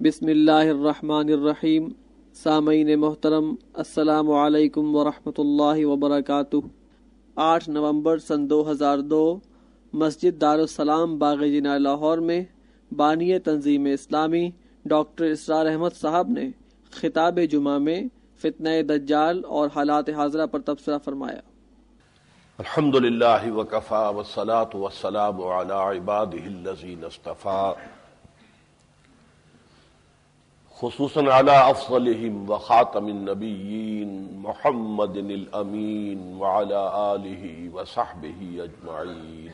بسم اللہ الرحمن الرحیم۔ سامعین محترم، السلام علیکم ورحمۃ اللہ وبرکاتہ۔ 8 نومبر سن 2002 مسجد دارالسلام باغ جناح لاہور میں بانی تنظیم اسلامی ڈاکٹر اسرار احمد صاحب نے خطاب جمعہ میں فتنہ دجال اور حالات حاضرہ پر تبصرہ فرمایا۔ الحمدللہ وکفی والصلاة والسلام علی عبادہ الذین اصطفی، خصوصاً علی افضلہم وخاتم النبیین محمد الامین وعلی آلہ وصحبہ اجمعین۔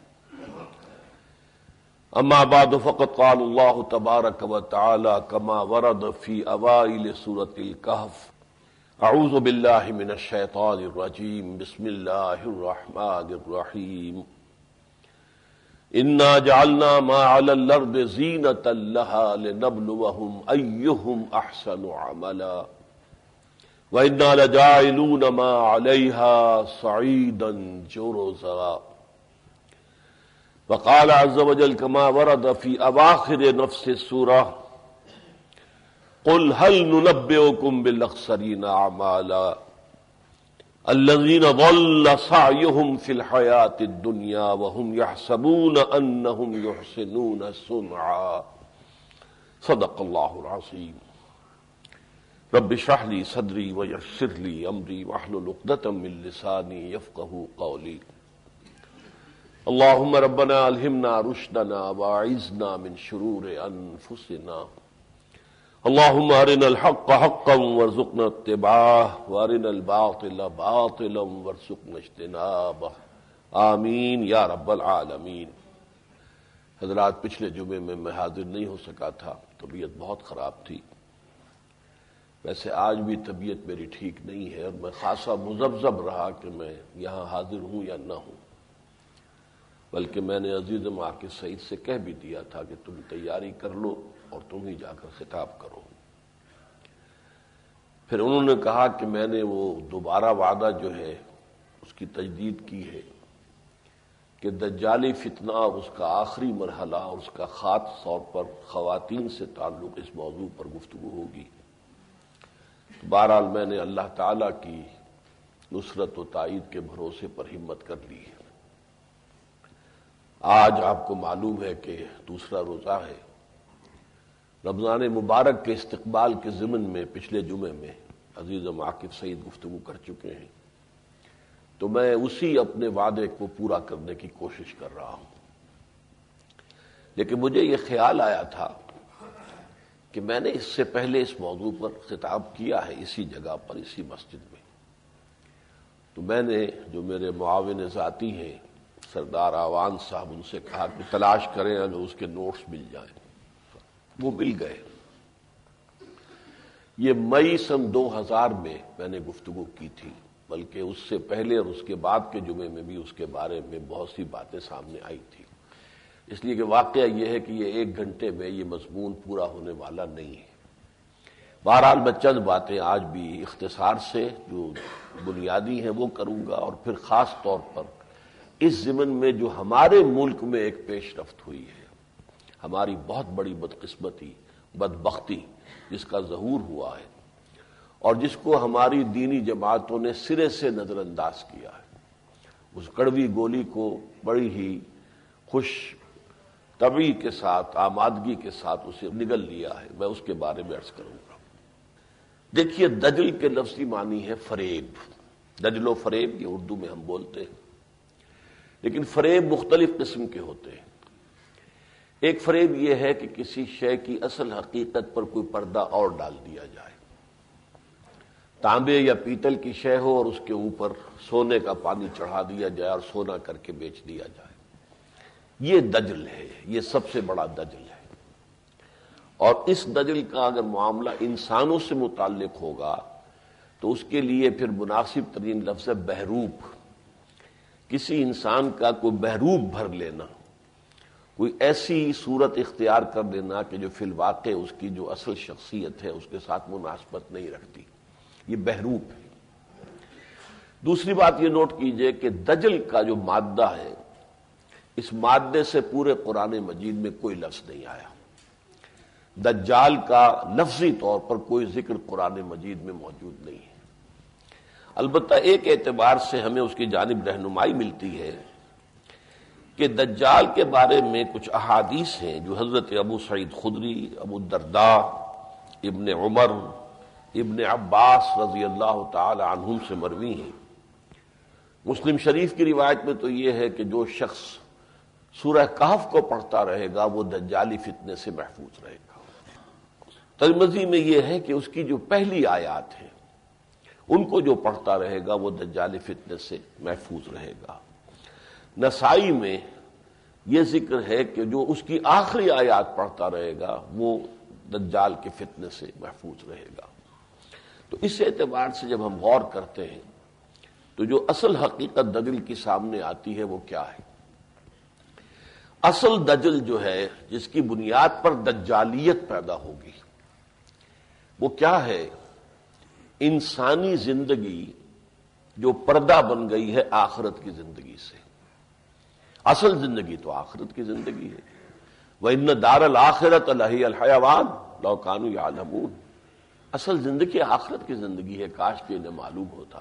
اما بعد فقد قال اللہ تبارک وتعالی کما ورد فی اوائل سورۃ الکہف، اعوذ باللہ من الشیطان الرجیم، بسم اللہ الرحمن الرحیم۔ انا جعلنا ما علی الارض زینۃ لها لنبلوہم ایہم احسن عملا وانا لجاعلون ما علیہا صعیدا جرزا۔ وقال عز وجل كما ورد في اواخر نفس السورة قل هل ننبئكم بالاخسرين اعمالا الذين ضل سعيهم في الحياة الدنيا وهم يحسبون انهم يحسنون صنعا۔ صدق الله العظيم۔ رب اشرح لي صدري ويسر لي امري واحلل عقدة من لساني يفقهوا قولي۔ اللهم ربنا الہمنا رشدنا واعذنا من شرور انفسنا، اللهم ارنا الحق حقا وارزقنا اتباعه وارنا الباطل باطلا وارزقنا اجتنابه، آمین یا رب العالمین۔ حضرات، پچھلے جمعے میں حاضر نہیں ہو سکا تھا، طبیعت بہت خراب تھی۔ ویسے آج بھی طبیعت میری ٹھیک نہیں ہے اور میں خاصا مذبذب رہا کہ میں یہاں حاضر ہوں یا نہ ہوں، بلکہ میں نے عزیز عاقب سعید سے کہہ بھی دیا تھا کہ تم تیاری کر لو اور تم ہی جا کر خطاب کرو۔ پھر انہوں نے کہا کہ میں نے وہ دوبارہ وعدہ جو ہے اس کی تجدید کی ہے کہ دجالی فتنہ اور اس کا آخری مرحلہ اور اس کا خاص طور پر خواتین سے تعلق اس موضوع پر گفتگو ہوگی۔ بہرحال میں نے اللہ تعالی کی نصرت و تائید کے بھروسے پر ہمت کر لی ہے۔ آج آپ کو معلوم ہے کہ دوسرا روزہ ہے۔ رمضان مبارک کے استقبال کے ضمن میں پچھلے جمعے میں عزیز عاقب سعید گفتگو کر چکے ہیں، تو میں اسی اپنے وعدے کو پورا کرنے کی کوشش کر رہا ہوں۔ لیکن مجھے یہ خیال آیا تھا کہ میں نے اس سے پہلے اس موضوع پر خطاب کیا ہے اسی جگہ پر، اسی مسجد میں، تو میں نے جو میرے معاون ذاتی ہیں سردار آوان صاحب، ان سے کہا کہ تلاش کریں اگر اس کے نوٹس مل جائیں۔ وہ مل گئے۔ یہ مئی سن 2000 میں نے گفتگو کی تھی، بلکہ اس سے پہلے اور اس کے بعد کے جمعے میں بھی اس کے بارے میں بہت سی باتیں سامنے آئی تھی، اس لیے کہ واقعہ یہ ہے کہ یہ 1 گھنٹے میں یہ مضمون پورا ہونے والا نہیں ہے۔ بہرحال میں چند باتیں آج بھی اختصار سے جو بنیادی ہیں وہ کروں گا، اور پھر خاص طور پر اس ضمن میں جو ہمارے ملک میں ایک پیش رفت ہوئی ہے، ہماری بہت بڑی بدقسمتی، بدبختی جس کا ظہور ہوا ہے اور جس کو ہماری دینی جماعتوں نے سرے سے نظر انداز کیا ہے، اس کڑوی گولی کو بڑی ہی خوش طبعی کے ساتھ، آمادگی کے ساتھ اسے نگل لیا ہے۔ میں اس کے بارے میں عرض کروں گا۔ دیکھیے، دجل کے لفظی معنی ہے فریب۔ دجل و فریب یہ اردو میں ہم بولتے ہیں، لیکن فریب مختلف قسم کے ہوتے ہیں۔ ایک فریب یہ ہے کہ کسی شے کی اصل حقیقت پر کوئی پردہ اور ڈال دیا جائے، تانبے یا پیتل کی شے ہو اور اس کے اوپر سونے کا پانی چڑھا دیا جائے اور سونا کر کے بیچ دیا جائے، یہ دجل ہے، یہ سب سے بڑا دجل ہے۔ اور اس دجل کا اگر معاملہ انسانوں سے متعلق ہوگا تو اس کے لیے پھر مناسب ترین لفظ ہے بہروپ۔ کسی انسان کا کوئی بہروپ بھر لینا، کوئی ایسی صورت اختیار کر لینا کہ جو فی الواقع اس کی جو اصل شخصیت ہے اس کے ساتھ مناسبت نہیں رکھتی، یہ بہروپ ہے۔ دوسری بات یہ نوٹ کیجئے کہ دجل کا جو مادہ ہے، اس مادے سے پورے قرآن مجید میں کوئی لفظ نہیں آیا۔ دجال کا لفظی طور پر کوئی ذکر قرآن مجید میں موجود نہیں ہے۔ البتہ ایک اعتبار سے ہمیں اس کی جانب رہنمائی ملتی ہے کہ دجال کے بارے میں کچھ احادیث ہیں جو حضرت ابو سعید خدری، ابو الدرداء، ابن عمر، ابن عباس رضی اللہ تعالی عنہم سے مروی ہیں۔ مسلم شریف کی روایت میں تو یہ ہے کہ جو شخص سورہ کہف کو پڑھتا رہے گا وہ دجالی فتنے سے محفوظ رہے گا۔ ترمذی میں یہ ہے کہ اس کی جو پہلی آیات ہیں ان کو جو پڑھتا رہے گا وہ دجالی فتنے سے محفوظ رہے گا۔ نسائی میں یہ ذکر ہے کہ جو اس کی آخری آیات پڑھتا رہے گا وہ دجال کے فتنے سے محفوظ رہے گا۔ تو اس اعتبار سے جب ہم غور کرتے ہیں تو جو اصل حقیقت دجل کی سامنے آتی ہے وہ کیا ہے؟ اصل دجل جو ہے جس کی بنیاد پر دجالیت پیدا ہوگی وہ کیا ہے؟ انسانی زندگی جو پردہ بن گئی ہے آخرت کی زندگی سے۔ اصل زندگی تو آخرت کی زندگی ہے۔ وَإِنَّ دَارَ الْآخِرَةَ لَهِيَ الْحَيَوَانُ لَوْ كَانُوا يَعْلَمُونَ۔ اصل زندگی آخرت کی زندگی ہے، کاش کہ انہیں معلوم ہوتا۔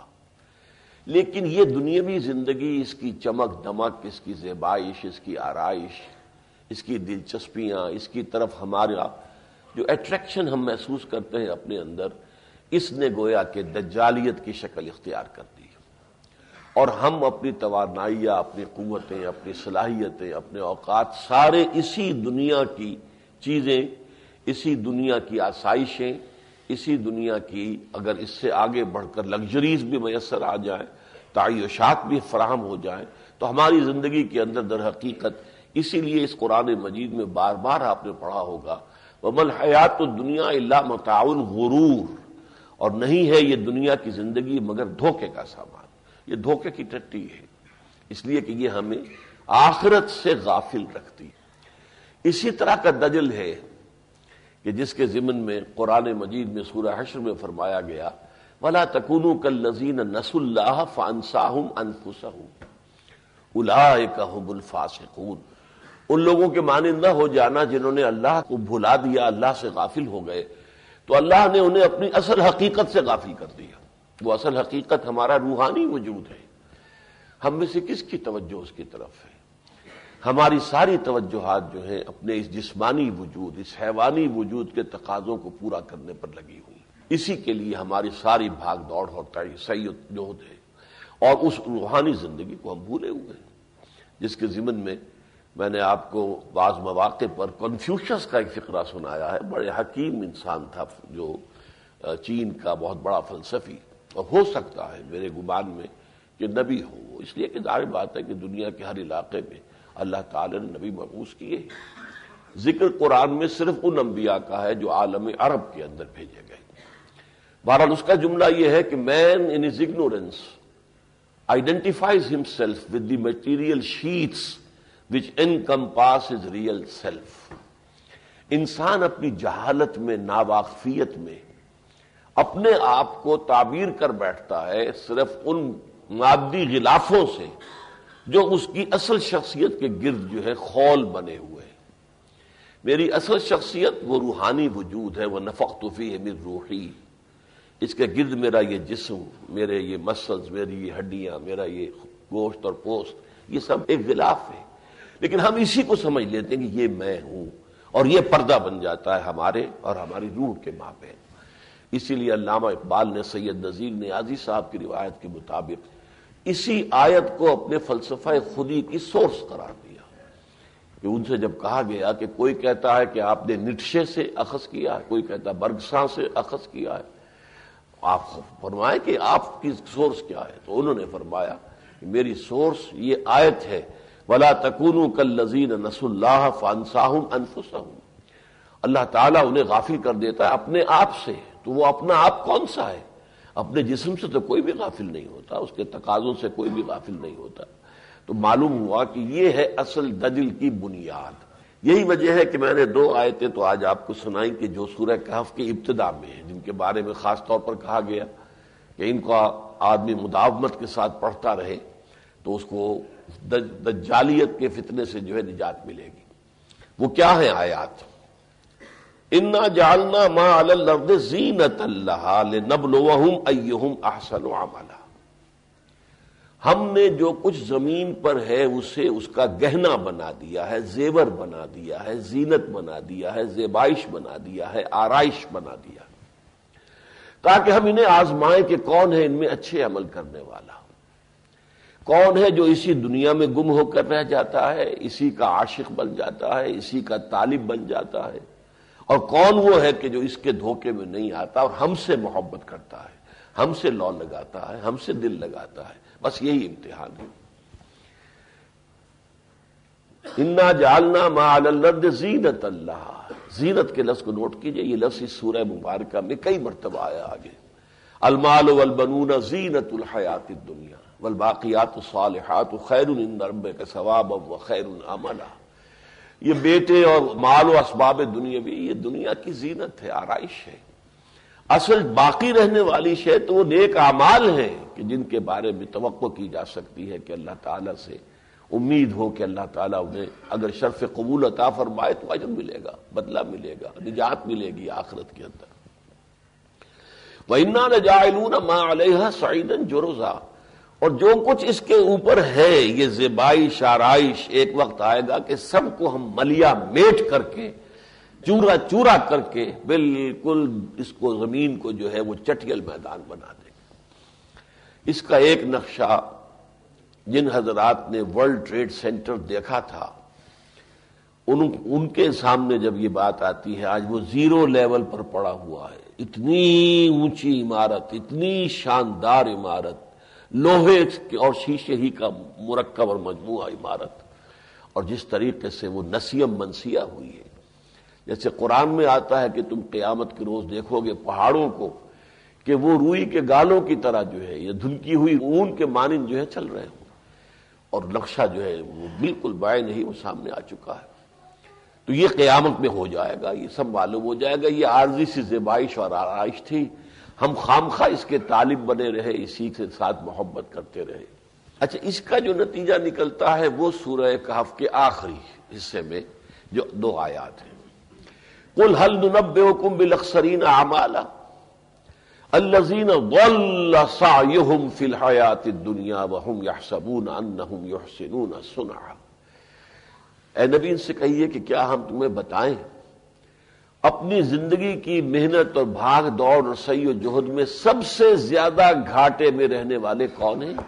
لیکن یہ دنیاوی زندگی، اس کی چمک دمک، اس کی زیبائش، اس کی آرائش، اس کی دلچسپیاں، اس کی طرف ہمارا جو اٹریکشن ہم محسوس کرتے ہیں اپنے اندر، اس نے گویا کہ دجالیت کی شکل اختیار کر دی، اور ہم اپنی توانائیاں، اپنی قوتیں، اپنی صلاحیتیں، اپنے اوقات سارے اسی دنیا کی چیزیں، اسی دنیا کی آسائشیں، اسی دنیا کی اگر اس سے آگے بڑھ کر لگژریز بھی میسر آ جائیں، تعیشات بھی فراہم ہو جائیں، تو ہماری زندگی کے اندر در حقیقت اسی لیے اس قرآن مجید میں بار بار آپ نے پڑھا ہوگا وَمَا الْحَيَاةُ الدُّنْيَا إِلَّا مَتَاعُ الْغُرُورِ، اور نہیں ہے یہ دنیا کی زندگی مگر دھوکے کا سامان، یہ دھوکے کی ٹٹی ہے، اس لیے کہ یہ ہمیں آخرت سے غافل رکھتی۔ اسی طرح کا دجل ہے کہ جس کے ضمن میں قرآن مجید میں سورہ حشر میں فرمایا گیا وَلَا تَكُونُوا كَالَّذِينَ نَسُوا اللَّهَ فَأَنسَاهُمْ أَنفُسَهُمْ أُولَٰئِكَ هُمُ الْفَاسِقُونَ۔ ان لوگوں کے مانند نہ ہو جانا جنہوں نے اللہ کو بھلا دیا، اللہ سے غافل ہو گئے، تو اللہ نے انہیں اپنی اصل حقیقت سے غافل کر دیا۔ وہ اصل حقیقت ہمارا روحانی وجود ہے۔ ہم میں سے کس کی توجہ اس کی طرف ہے؟ ہماری ساری توجہات جو ہیں اپنے اس جسمانی وجود، اس حیوانی وجود کے تقاضوں کو پورا کرنے پر لگی ہوئی، اسی کے لیے ہماری ساری بھاگ دوڑ ہوتا ہے، سعی جہد ہے، اور اس روحانی زندگی کو ہم بھولے ہوئے ہیں، جس کے ضمن میں میں نے آپ کو بعض مواقع پر کنفیوشس کا ایک فقرہ سنایا ہے۔ بڑے حکیم انسان تھا جو چین کا بہت بڑا فلسفی، اور ہو سکتا ہے میرے گمان میں کہ نبی ہو، اس لیے کہ ظاہر بات ہے کہ دنیا کے ہر علاقے میں اللہ تعالی نے نبی مبعوث کیے۔ ذکر قرآن میں صرف ان انبیاء کا ہے جو عالم عرب کے اندر بھیجے گئے۔ بہرحال اس کا جملہ یہ ہے کہ man in his ignorance identifies himself with the material sheets which encompass his real self۔ انسان اپنی جہالت میں، ناواقفیت میں اپنے آپ کو تعبیر کر بیٹھتا ہے صرف ان مادی غلافوں سے جو اس کی اصل شخصیت کے گرد جو ہے خول بنے ہوئے۔ میری اصل شخصیت وہ روحانی وجود ہے، وہ نفخت فیہ من روحی، اس کے گرد میرا یہ جسم، میرے یہ مسلز، میری یہ ہڈیاں، میرا یہ گوشت اور پوست، یہ سب ایک غلاف ہے، لیکن ہم اسی کو سمجھ لیتے ہیں کہ یہ میں ہوں، اور یہ پردہ بن جاتا ہے ہمارے اور ہماری روح کے مابین۔ اسی لیے علامہ اقبال نے سید نذیر نیازی صاحب کی روایت کے مطابق اسی آیت کو اپنے فلسفہ خودی کی سورس قرار دیا کہ ان سے جب کہا گیا کہ کوئی کہتا ہے کہ آپ نے نٹشے سے اخذ کیا ہے، کوئی کہتا ہے برگساں سے اخذ کیا ہے، آپ فرمائیں کہ آپ کی سورس کیا ہے؟ تو انہوں نے فرمایا کہ میری سورس یہ آیت ہے وَلَا تَكُونُوا كَالَّذِينَ نَسُوا اللَّهَ فَأَنسَاهُمْ أَنفُسَهُمْ۔ اللہ تعالیٰ انہیں غافل کر دیتا ہے اپنے آپ سے، تو وہ اپنا آپ کون سا ہے؟ اپنے جسم سے تو کوئی بھی غافل نہیں ہوتا، اس کے تقاضوں سے کوئی بھی غافل نہیں ہوتا۔ تو معلوم ہوا کہ یہ ہے اصل دجل کی بنیاد۔ یہی وجہ ہے کہ میں نے دو آیتیں تو آج آپ کو سنائیں کہ جو سورہ کہف کی ابتدا میں ہیں، جن کے بارے میں خاص طور پر کہا گیا کہ ان کا آدمی مداومت کے ساتھ پڑھتا رہے تو اس کو دجالیت کے فتنے سے جو ہے نجات ملے گی۔ وہ کیا ہیں آیات؟ انا جعلنا ما علی الارض زینۃ لہا لنبلوہم ایہم احسن عملا، ہم نے جو کچھ زمین پر ہے اسے اس کا گہنا بنا دیا ہے، زیور بنا دیا ہے، زینت بنا دیا ہے، زیبائش بنا دیا ہے، آرائش بنا دیا ہے، تاکہ ہم انہیں آزمائیں کہ کون ہے ان میں اچھے عمل کرنے والا، کون ہے جو اسی دنیا میں گم ہو کر رہ جاتا ہے، اسی کا عاشق بن جاتا ہے، اسی کا طالب بن جاتا ہے، اور کون وہ ہے کہ جو اس کے دھوکے میں نہیں آتا اور ہم سے محبت کرتا ہے، ہم سے لو لگاتا ہے، ہم سے دل لگاتا ہے۔ بس یہی امتحان ہے۔ انا جعلنا ما علی الارض زینۃ لہا، زینت کے لفظ کو نوٹ کیجئے، یہ لفظ اس سورہ مبارکہ میں کئی مرتبہ آیا آگے۔ المال والبنون زینۃ الحیات الدنیا والباقیات الصالحات خیر عند ربک ثوابا وخیر املا۔ یہ بیٹے اور مال و اسباب دنیاوی یہ دنیا کی زینت ہے، آرائش ہے۔ اصل باقی رہنے والی شے تو وہ نیک اعمال ہیں کہ جن کے بارے میں توقع کی جا سکتی ہے کہ اللہ تعالیٰ سے امید ہو کہ اللہ تعالیٰ انہیں اگر شرف قبول عطا فرمائے تو اجر ملے گا، بدلہ ملے گا، نجات ملے گی آخرت کے اندر۔ وَإِنَّا لَجَاعِلُونَ مَا عَلَيْهَا صَعِيدًا جُرُزًا، اور جو کچھ اس کے اوپر ہے یہ زیبائش آرائش، ایک وقت آئے گا کہ سب کو ہم ملیا میٹ کر کے، چورا چورا کر کے بالکل اس کو زمین کو جو ہے وہ چٹیل میدان بنا دیں گے۔ اس کا ایک نقشہ جن حضرات نے ورلڈ ٹریڈ سینٹر دیکھا تھا ان کے سامنے جب یہ بات آتی ہے، آج وہ زیرو لیول پر پڑا ہوا ہے، اتنی اونچی عمارت، اتنی شاندار عمارت، لوہے اور شیشے ہی کا مرکب اور مجموعہ عمارت، اور جس طریقے سے وہ نسیم منسیہ ہوئی ہے۔ جیسے قرآن میں آتا ہے کہ تم قیامت کے روز دیکھو گے پہاڑوں کو کہ وہ روئی کے گالوں کی طرح جو ہے یہ دھنکی ہوئی اون کے مانند جو ہے چل رہے ہوں، اور نقشہ جو ہے وہ بالکل بعین ہی وہ سامنے آ چکا ہے۔ تو یہ قیامت میں ہو جائے گا، یہ سب معلوم ہو جائے گا۔ یہ عارضی سی زیبائش اور آرائش تھی، ہم خامخواہ اس کے طالب بنے رہے، اسی کے ساتھ محبت کرتے رہے۔ اچھا، اس کا جو نتیجہ نکلتا ہے وہ سورہ کہف کے آخری حصے میں جو 2 آیات ہیں۔ قُلْ هَلْ نُنَبِّئُكُمْ بِالْأَخْسَرِينَ أَعْمَالًا الَّذِينَ ضَلَّ سَعْيُهُمْ فِي الْحَيَاةِ الدُّنْيَا وَهُمْ يَحْسَبُونَ أَنَّهُمْ يُحْسِنُونَ صُنْعًا۔ اے نبی ان سے کہیے کہ کیا ہم تمہیں بتائیں اپنی زندگی کی محنت اور بھاگ دوڑ اور سعی و جہد میں سب سے زیادہ گھاٹے میں رہنے والے کون ہیں؟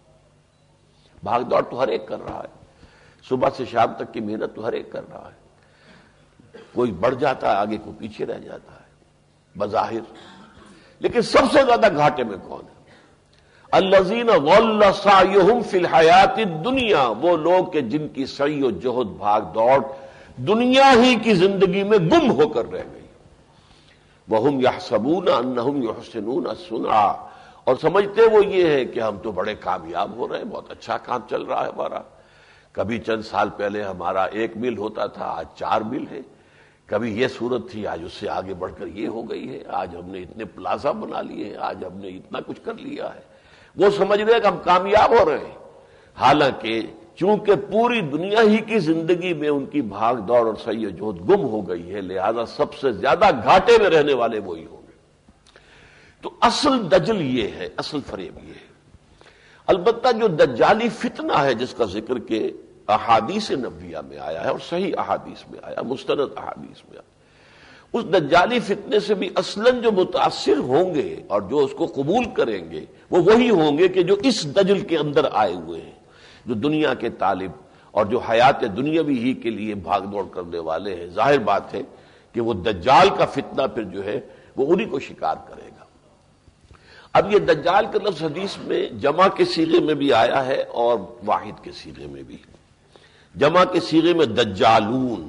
بھاگ دوڑ تو ہر ایک کر رہا ہے، صبح سے شام تک کی محنت تو ہر ایک کر رہا ہے، کوئی بڑھ جاتا ہے آگے، کوئی پیچھے رہ جاتا ہے بظاہر، لیکن سب سے زیادہ گھاٹے میں کون ہے؟ الذین ضل سعیہم فی الحیات الدنیا، وہ لوگ کہ جن کی سعی و جہد بھاگ دوڑ دنیا ہی کی زندگی میں گم ہو کر رہ گئی۔ وہم یحسبون انہم یحسنون صنعا، اور سمجھتے وہ یہ ہے کہ ہم تو بڑے کامیاب ہو رہے ہیں، بہت اچھا کام چل رہا ہے ہمارا، کبھی چند سال پہلے ہمارا 1 میل ہوتا تھا، آج 4 میل ہے، کبھی یہ صورت تھی آج اس سے آگے بڑھ کر یہ ہو گئی ہے، آج ہم نے اتنے پلازا بنا لیے ہیں، آج ہم نے اتنا کچھ کر لیا ہے۔ وہ سمجھ رہے کہ ہم کامیاب ہو رہے ہیں، حالانکہ چونکہ پوری دنیا ہی کی زندگی میں ان کی بھاگ دوڑ اور سعی و جہد گم ہو گئی ہے، لہذا سب سے زیادہ گھاٹے میں رہنے والے وہی ہوں گے۔ تو اصل دجل یہ ہے، اصل فریب یہ ہے۔ البتہ جو دجالی فتنہ ہے جس کا ذکر کہ احادیث نبویہ میں آیا ہے اور صحیح احادیث میں آیا، مستند احادیث میں آیا، اس دجالی فتنے سے بھی اصلاً جو متاثر ہوں گے اور جو اس کو قبول کریں گے وہ وہی ہوں گے کہ جو اس دجل کے اندر آئے ہوئے ہیں، جو دنیا کے طالب اور جو حیات دنیاوی ہی کے لیے بھاگ دوڑ کرنے والے ہیں۔ ظاہر بات ہے کہ وہ دجال کا فتنہ پھر جو ہے وہ انہی کو شکار کرے گا۔ اب یہ دجال کا لفظ حدیث میں جمع کے صیغے میں بھی آیا ہے اور واحد کے صیغے میں بھی۔ جمع کے صیغے میں دجالون،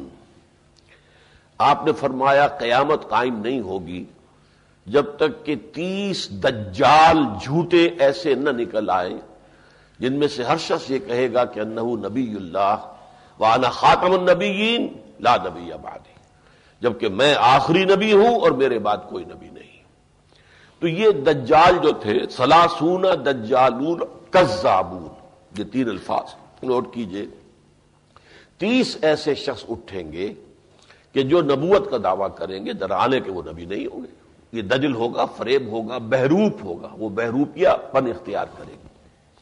آپ نے فرمایا قیامت قائم نہیں ہوگی جب تک کہ 30 دجال جھوٹے ایسے نہ نکل آئیں جن میں سے ہر شخص یہ کہے گا کہ انہو نبی اللہ وانا خاتم النبیین لا نبی بعدی، جبکہ میں آخری نبی ہوں اور میرے بعد کوئی نبی نہیں۔ تو یہ دجال جو تھے، 30 دجالون کذابون، یہ 3 الفاظ نوٹ کیجئے۔ 30 ایسے شخص اٹھیں گے کہ جو نبوت کا دعویٰ کریں گے ڈرانے کے وہ نبی نہیں ہوں گے، یہ دجل ہوگا، فریب ہوگا، بہروپ ہوگا، وہ بہروپیہ پن اختیار کرے گا۔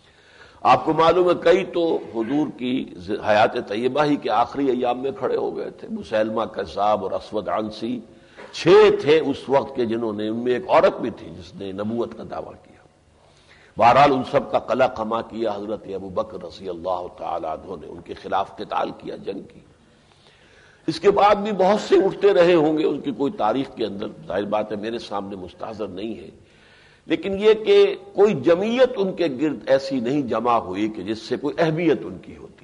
آپ کو معلوم ہے کئی تو حضور کی حیات طیبہ ہی کے آخری ایام میں کھڑے ہو گئے تھے، مسیلمہ کذاب اور اسود عنسی 6 تھے اس وقت کے جنہوں نے، ان میں ایک عورت بھی تھی جس نے نبوت کا دعویٰ کیا۔ بہرحال ان سب کا قلع قما کیا حضرت ابوبکر رضی اللہ تعالی عنہ نے، ان کے خلاف قتال کیا، جنگ کی۔ اس کے بعد بھی بہت سے اٹھتے رہے ہوں گے، ان کی کوئی تاریخ کے اندر ظاہر بات ہے میرے سامنے مستحضر نہیں ہے، لیکن یہ کہ کوئی جمعیت ان کے گرد ایسی نہیں جمع ہوئی کہ جس سے کوئی اہمیت ان کی ہوتی۔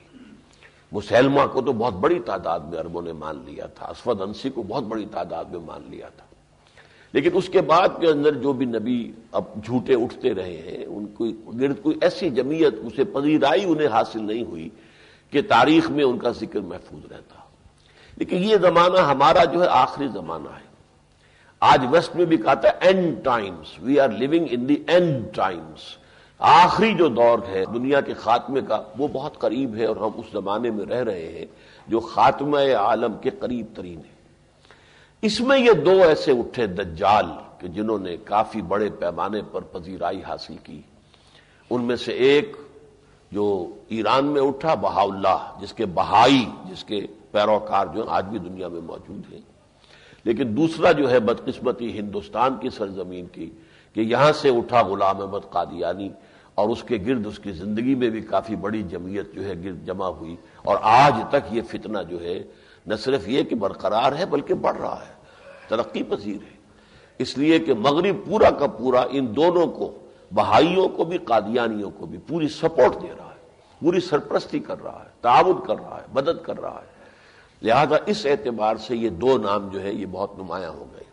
مسیلمہ کو تو بہت بڑی تعداد میں عربوں نے مان لیا تھا، اسود عنسی کو بہت بڑی تعداد میں مان لیا تھا، لیکن اس کے بعد کے اندر جو بھی نبی اب جھوٹے اٹھتے رہے ہیں ان کو گرد کوئی ایسی جمعیت، اسے پذیرائی انہیں حاصل نہیں ہوئی کہ تاریخ میں ان کا ذکر محفوظ رہتا۔ لیکن یہ زمانہ ہمارا جو ہے آخری زمانہ ہے۔ آج ویسٹ میں بھی کہتا ہے end times, we are living in the end times, آخری جو دور ہے دنیا کے خاتمے کا وہ بہت قریب ہے، اور ہم اس زمانے میں رہ رہے ہیں جو خاتمہ عالم کے قریب ترین ہے۔ اس میں یہ 2 ایسے اٹھے دجال کہ جنہوں نے کافی بڑے پیمانے پر پذیرائی حاصل کی۔ ان میں سے ایک جو ایران میں اٹھا بہاء اللہ، جس کے بہائی، جس کے پیروکار جو آج بھی دنیا میں موجود ہیں، لیکن دوسرا جو ہے بدقسمتی ہندوستان کی سرزمین کی کہ یہاں سے اٹھا غلام احمد قادیانی، اور اس کے گرد اس کی زندگی میں بھی کافی بڑی جمعیت جو ہے گرد جمع ہوئی، اور آج تک یہ فتنہ جو ہے نہ صرف یہ کہ برقرار ہے بلکہ بڑھ رہا ہے، ترقی پذیر ہے، اس لیے کہ مغرب پورا کا پورا ان دونوں کو، بہائیوں کو بھی قادیانیوں کو بھی پوری سپورٹ دے رہا ہے، پوری سرپرستی کر رہا ہے، تعاون کر رہا ہے، مدد کر رہا ہے۔ لہذا اس اعتبار سے یہ 2 نام جو ہے یہ بہت نمایاں ہو گئے۔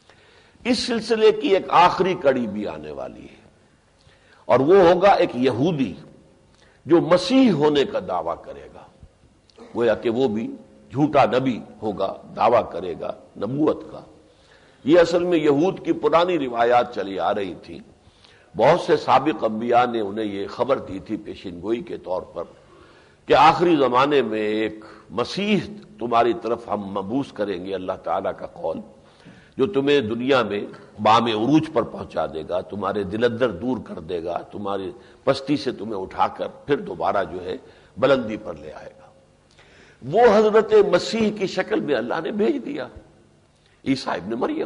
اس سلسلے کی ایک آخری کڑی بھی آنے والی ہے، اور وہ ہوگا ایک یہودی جو مسیح ہونے کا دعویٰ کرے گا، گویا کہ وہ بھی جھوٹا نبی ہوگا، دعویٰ کرے گا نبوت کا۔ یہ اصل میں یہود کی پرانی روایات چلی آ رہی تھی، بہت سے سابق انبیاء نے انہیں یہ خبر دی تھی پیشین گوئی کے طور پر کہ آخری زمانے میں ایک مسیح تمہاری طرف ہم مبعوث کریں گے، اللہ تعالیٰ کا قول، جو تمہیں دنیا میں بام عروج پر پہنچا دے گا، تمہارے دل اندر دور کر دے گا، تمہاری پستی سے تمہیں اٹھا کر پھر دوبارہ جو ہے بلندی پر لے آئے گا۔ وہ حضرت مسیح کی شکل میں اللہ نے بھیج دیا، عیسیٰ ابن مریم،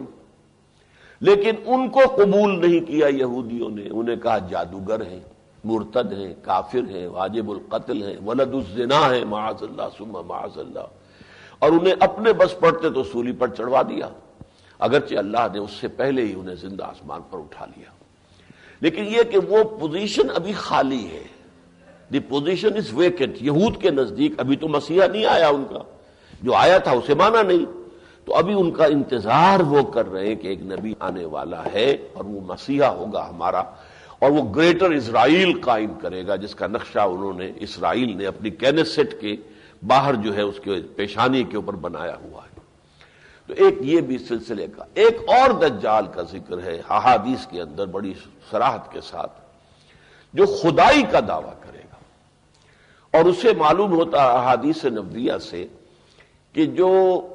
لیکن ان کو قبول نہیں کیا یہودیوں نے، انہیں کہا جادوگر ہیں، مرتد ہیں، کافر ہیں، واجب القتل ہیں، ولد الزنا ہیں، معاذ اللہ ثم معاذ اللہ، اور انہیں اپنے بس پڑتے تو سولی پر چڑھوا دیا، اگرچہ اللہ نے اس سے پہلے ہی انہیں زندہ آسمان پر اٹھا لیا۔ لیکن یہ کہ وہ پوزیشن ابھی خالی ہے، دی پوزیشن از ویکنٹ، یہود کے نزدیک ابھی تو مسیحا نہیں آیا، ان کا جو آیا تھا اسے مانا نہیں، تو ابھی ان کا انتظار وہ کر رہے ہیں کہ ایک نبی آنے والا ہے اور وہ مسیحا ہوگا ہمارا، اور وہ گریٹر اسرائیل قائم کرے گا، جس کا نقشہ انہوں نے، اسرائیل نے اپنی کینیسٹ کے باہر جو ہے اس کے پیشانی کے اوپر بنایا ہوا ہے۔ تو ایک یہ بھی سلسلے کا ایک اور دجال کا ذکر ہے احادیث کے اندر بڑی صراحت کے ساتھ، جو خدائی کا دعویٰ کرے گا، اور اسے معلوم ہوتا احادیث نبویہ سے کہ جو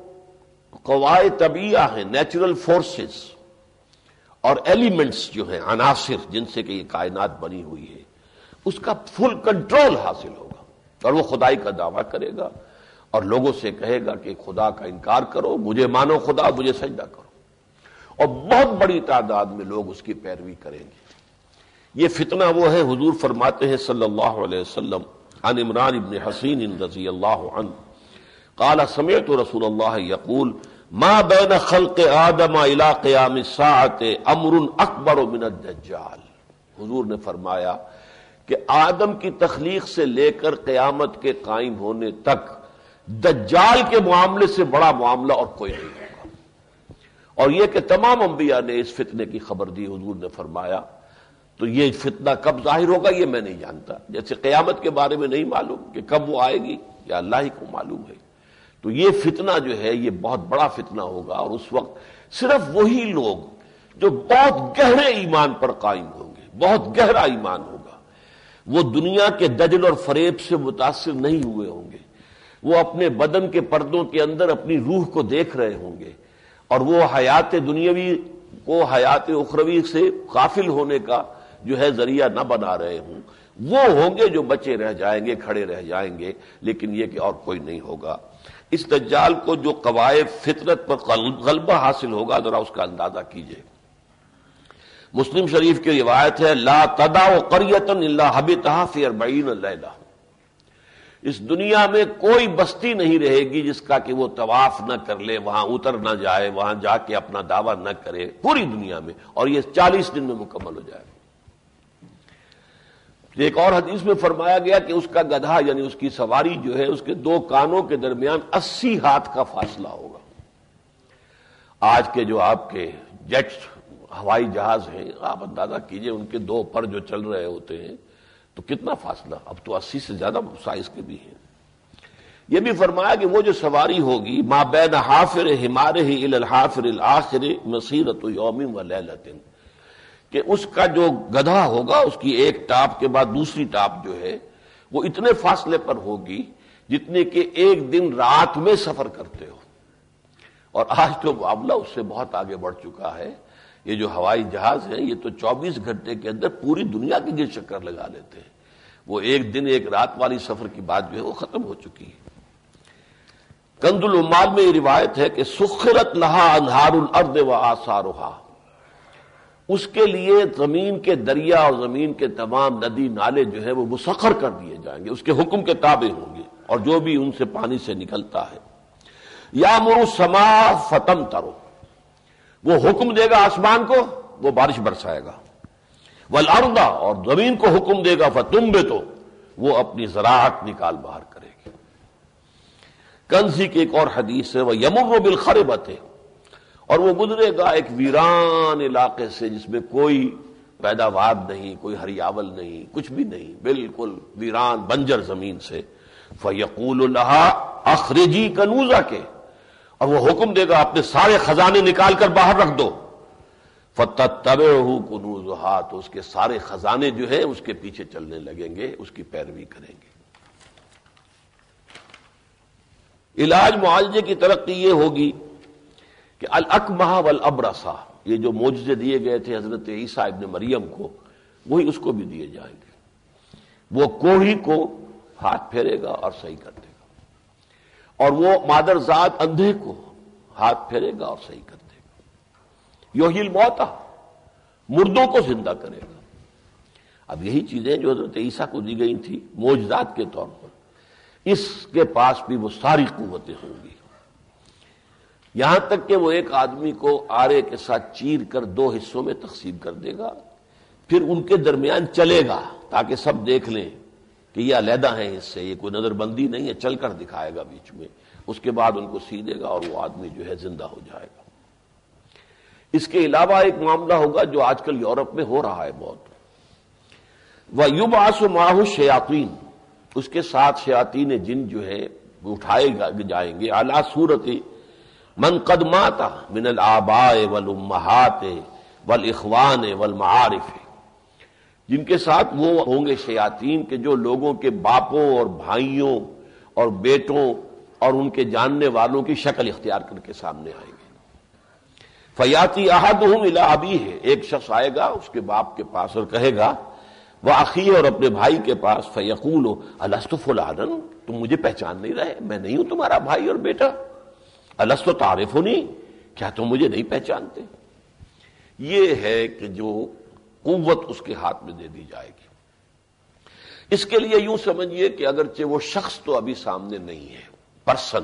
قواعد طبیعہ ہیں، نیچرل فورسز اور ایلیمنٹس جو ہیں، عناصر جن سے کہ یہ کائنات بنی ہوئی ہے، اس کا فل کنٹرول حاصل ہوگا، اور وہ خدائی کا دعویٰ کرے گا اور لوگوں سے کہے گا کہ خدا کا انکار کرو، مجھے مانو خدا، مجھے سجدہ کرو، اور بہت بڑی تعداد میں لوگ اس کی پیروی کریں گے۔ یہ فتنہ وہ ہے، حضور فرماتے ہیں صلی اللہ علیہ وسلم، عن عمران ابن حسین رضی اللہ عنہ قال سمعت رسول اللہ یقول ما بین خلق آدم الى قیام الساعۃ امر اکبر من الدجال۔ حضور نے فرمایا کہ آدم کی تخلیق سے لے کر قیامت کے قائم ہونے تک دجال کے معاملے سے بڑا معاملہ اور کوئی نہیں ہوگا، اور یہ کہ تمام انبیاء نے اس فتنے کی خبر دی۔ حضور نے فرمایا تو یہ فتنہ کب ظاہر ہوگا یہ میں نہیں جانتا، جیسے قیامت کے بارے میں نہیں معلوم کہ کب وہ آئے گی، یا اللہ ہی کو معلوم ہے۔ تو یہ فتنہ جو ہے یہ بہت بڑا فتنہ ہوگا، اور اس وقت صرف وہی لوگ جو بہت گہرے ایمان پر قائم ہوں گے، بہت گہرا ایمان ہوگا، وہ دنیا کے دجل اور فریب سے متاثر نہیں ہوئے ہوں گے، وہ اپنے بدن کے پردوں کے اندر اپنی روح کو دیکھ رہے ہوں گے، اور وہ حیات دنیاوی کو حیات اخروی سے غافل ہونے کا جو ہے ذریعہ نہ بنا رہے ہوں، وہ ہوں گے جو بچے رہ جائیں گے، کھڑے رہ جائیں گے، لیکن یہ کہ اور کوئی نہیں ہوگا۔ اس دجال کو جو قواعد فطرت پر غلبہ حاصل ہوگا، ذرا اس کا اندازہ کیجئے۔ مسلم شریف کی روایت ہے، لا تدع قریۃ الا حبطھا فی 40 لیلہ، اس دنیا میں کوئی بستی نہیں رہے گی جس کا کہ وہ طواف نہ کر لے، وہاں اتر نہ جائے، وہاں جا کے اپنا دعویٰ نہ کرے، پوری دنیا میں، اور یہ 40 دن میں مکمل ہو جائے۔ ایک اور حدیث میں فرمایا گیا کہ اس کا گدھا یعنی اس کی سواری جو ہے، اس کے 2 کانوں کے درمیان 80 ہاتھ کا فاصلہ ہوگا۔ آج کے جو آپ کے جیٹ ہوائی جہاز ہیں، آپ اندازہ کیجئے ان کے 2 پر جو چل رہے ہوتے ہیں تو کتنا فاصلہ، اب تو 80 سے زیادہ سائز کے بھی ہیں۔ یہ بھی فرمایا کہ وہ جو سواری ہوگی، ما بین حافر حمارہ الی الحافر الآخر مسیرۃ یوم و لیلۃ، کہ اس کا جو گدھا ہوگا اس کی ایک ٹاپ کے بعد دوسری ٹاپ جو ہے وہ اتنے فاصلے پر ہوگی جتنے کہ ایک دن رات میں سفر کرتے ہو۔ اور آج تو معاملہ اس سے بہت آگے بڑھ چکا ہے، یہ جو ہوائی جہاز ہیں یہ تو 24 گھنٹے کے اندر پوری دنیا کی گرد چکر لگا لیتے ہیں، وہ ایک دن ایک رات والی سفر کی بات جو ہے وہ ختم ہو چکی ہے۔ کنز العمال میں یہ روایت ہے کہ سخرت لہا انہار الارض و آثارها، اس کے لیے زمین کے دریا اور زمین کے تمام ندی نالے جو ہے وہ مسخر کر دیے جائیں گے، اس کے حکم کے تابع ہوں گے، اور جو بھی ان سے پانی سے نکلتا ہے۔ یامر السماء فتمطر، وہ حکم دے گا آسمان کو، وہ بارش برسائے گا، والارض، اور زمین کو حکم دے گا فتنبت، وہ اپنی زراعت نکال باہر کرے گی۔ کنزی کی ایک اور حدیث ہے، وَيَمُرُّ بِالْخَرِبَةِ، اور وہ گزرے گا ایک ویران علاقے سے جس میں کوئی پیداوار نہیں، کوئی ہریاول نہیں، کچھ بھی نہیں، بالکل ویران بنجر زمین سے۔ فَيَقُولُ لَهَا أَخْرِجِي كَنُوزَكِ، اور وہ حکم دے گا اپنے سارے خزانے نکال کر باہر رکھ دو۔ فَتَتَّبِعُهُ كُنُوزُهَا، تو اس کے سارے خزانے جو ہیں اس کے پیچھے چلنے لگیں گے، اس کی پیروی کریں گے۔ علاج معالجے کی ترقی یہ ہوگی کہ الاکمہ والابرصہ، یہ جو معجزے دیے گئے تھے حضرت عیسیٰ ابن مریم کو، وہی اس کو بھی دیے جائیں گے۔ وہ کوڑھی کو ہاتھ پھیرے گا اور صحیح کر دے گا، اور وہ مادر ذات اندھے کو ہاتھ پھیرے گا اور صحیح کر دے گا۔ یحیی الموتیٰ، مردوں کو زندہ کرے گا۔ اب یہی چیزیں جو حضرت عیسیٰ کو دی گئی تھی معجزات کے طور پر، اس کے پاس بھی وہ ساری قوتیں ہوں گی، یہاں تک کہ وہ ایک آدمی کو آرے کے ساتھ چیر کر 2 حصوں میں تقسیم کر دے گا، پھر ان کے درمیان چلے گا تاکہ سب دیکھ لیں کہ یہ علیحدہ ہیں اس سے، یہ کوئی نظر بندی نہیں ہے، چل کر دکھائے گا بیچ میں، اس کے بعد ان کو سی دے گا اور وہ آدمی جو ہے زندہ ہو جائے گا۔ اس کے علاوہ ایک معاملہ ہوگا جو آج کل یورپ میں ہو رہا ہے بہت، وَيُبْعَثُ مَعَهُ الشَّيَاطِينُ، اس کے ساتھ شیاطین جن جو ہے وہ اٹھائے جائیں گے، عَلَى صُورَتِ من قد مات من الآباء والامہات والاخوان والمعارف، جن کے ساتھ وہ ہوں گے شیاطین کے جو لوگوں کے باپوں اور بھائیوں اور بیٹوں اور ان کے جاننے والوں کی شکل اختیار کر کے سامنے آئیں گے۔ فیاتی احدہم الی ابیہ، ایک شخص آئے گا اس کے باپ کے پاس اور کہے گا، واخیہ، اور اپنے بھائی کے پاس، فیقول الست فلانا، تم مجھے پہچان نہیں رہے، میں نہیں ہوں تمہارا بھائی اور بیٹا، الست تعرفونی، کیا تم مجھے نہیں پہچانتے؟ یہ ہے کہ جو قوت اس کے ہاتھ میں دے دی جائے گی۔ اس کے لیے یوں سمجھیے کہ اگرچہ وہ شخص تو ابھی سامنے نہیں ہے، پرسن،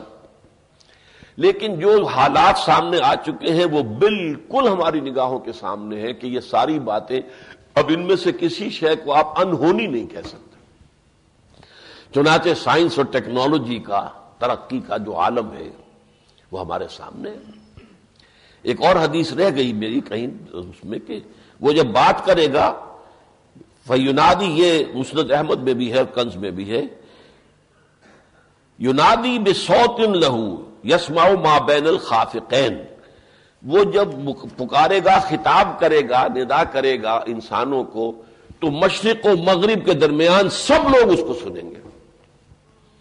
لیکن جو حالات سامنے آ چکے ہیں وہ بالکل ہماری نگاہوں کے سامنے ہے کہ یہ ساری باتیں، اب ان میں سے کسی شے کو آپ انہونی نہیں کہہ سکتے۔ چنانچہ سائنس اور ٹیکنالوجی کا ترقی کا جو عالم ہے وہ ہمارے سامنے ہے۔ ایک اور حدیث رہ گئی میری کہیں اس میں کہ وہ جب بات کرے گا، فینادی، یہ مسند احمد میں بھی ہے اور کنز میں بھی ہے، ینادی بصوت لہو یسمع ما بین الخافقین، وہ جب پکارے گا، خطاب کرے گا، ندا کرے گا انسانوں کو، تو مشرق و مغرب کے درمیان سب لوگ اس کو سنیں گے۔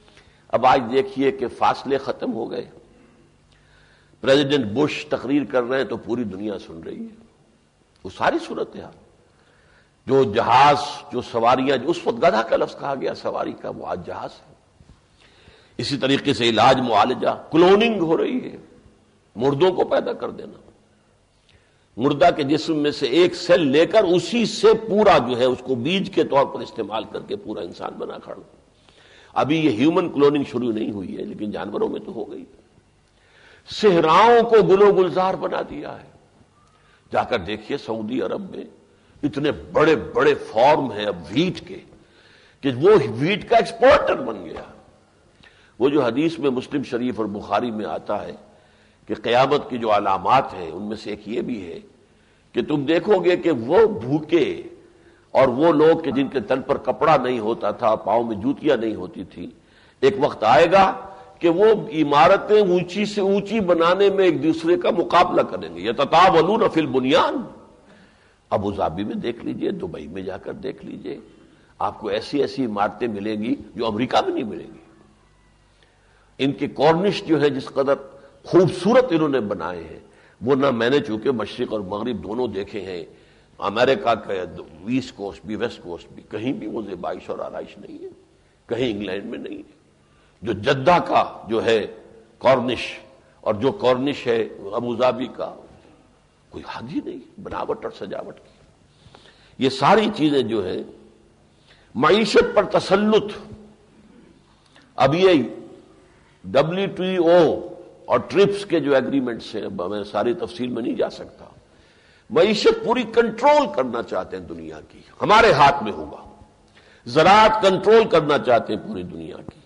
اب آج دیکھیے کہ فاصلے ختم ہو گئے. پریزیڈنٹ بش تقریر کر رہے ہیں تو پوری دنیا سن رہی ہے. وہ ساری صورتحال، جو جہاز، جو سواریاں، جو اس وقت گدھا کا لفظ کہا گیا سواری کا، وہ آج جہاز ہے. اسی طریقے سے علاج، معالجہ، کلوننگ ہو رہی ہے، مردوں کو پیدا کر دینا، مردہ کے جسم میں سے ایک سیل لے کر اسی سے پورا جو ہے اس کو بیج کے طور پر استعمال کر کے پورا انسان بنا کھڑا. ابھی یہ ہیومن کلوننگ شروع نہیں ہوئی ہے لیکن جانوروں میں تو ہو گئی. صحراؤں کو گل و گلزار بنا دیا ہے. جا کر دیکھیے سعودی عرب میں اتنے بڑے بڑے فارم ہیں اب ویٹ کے کہ وہ ویٹ کا ایکسپورٹر بن گیا. وہ جو حدیث میں مسلم شریف اور بخاری میں آتا ہے کہ قیامت کی جو علامات ہیں ان میں سے ایک یہ بھی ہے کہ تم دیکھو گے کہ وہ بھوکے اور وہ لوگ کہ جن کے تن پر کپڑا نہیں ہوتا تھا، پاؤں میں جوتیاں نہیں ہوتی تھی، ایک وقت آئے گا کہ وہ عمارتیں اونچی سے اونچی بنانے میں ایک دوسرے کا مقابلہ کریں گے. یتطاولون فی البنیان. ابو ظبی میں دیکھ لیجئے، دبئی میں جا کر دیکھ لیجئے، آپ کو ایسی ایسی عمارتیں ملیں گی جو امریکہ میں نہیں ملیں گی. ان کے کارنش جو ہے جس قدر خوبصورت انہوں نے بنائے ہیں، وہ نہ میں نے چونکہ مشرق اور مغرب دونوں دیکھے ہیں، امریکہ کا ایسٹ کوسٹ بھی ویسٹ کوسٹ بھی، کہیں بھی وہ زیبائش اور آرائش نہیں ہے، کہیں انگلینڈ میں نہیں ہے. جو جدہ کا جو ہے کارنش اور جو کارنش ہے ابوظبی کا، کوئی حد ہی نہیں بناوٹ اور سجاوٹ کی. یہ ساری چیزیں جو ہے معیشت پر تسلط. اب یہ WTO اور ٹرپس کے جو ایگریمنٹس ہیں، میں ساری تفصیل میں نہیں جا سکتا، معیشت پوری کنٹرول کرنا چاہتے ہیں دنیا کی، ہمارے ہاتھ میں ہوگا. زراعت کنٹرول کرنا چاہتے ہیں پوری دنیا کی.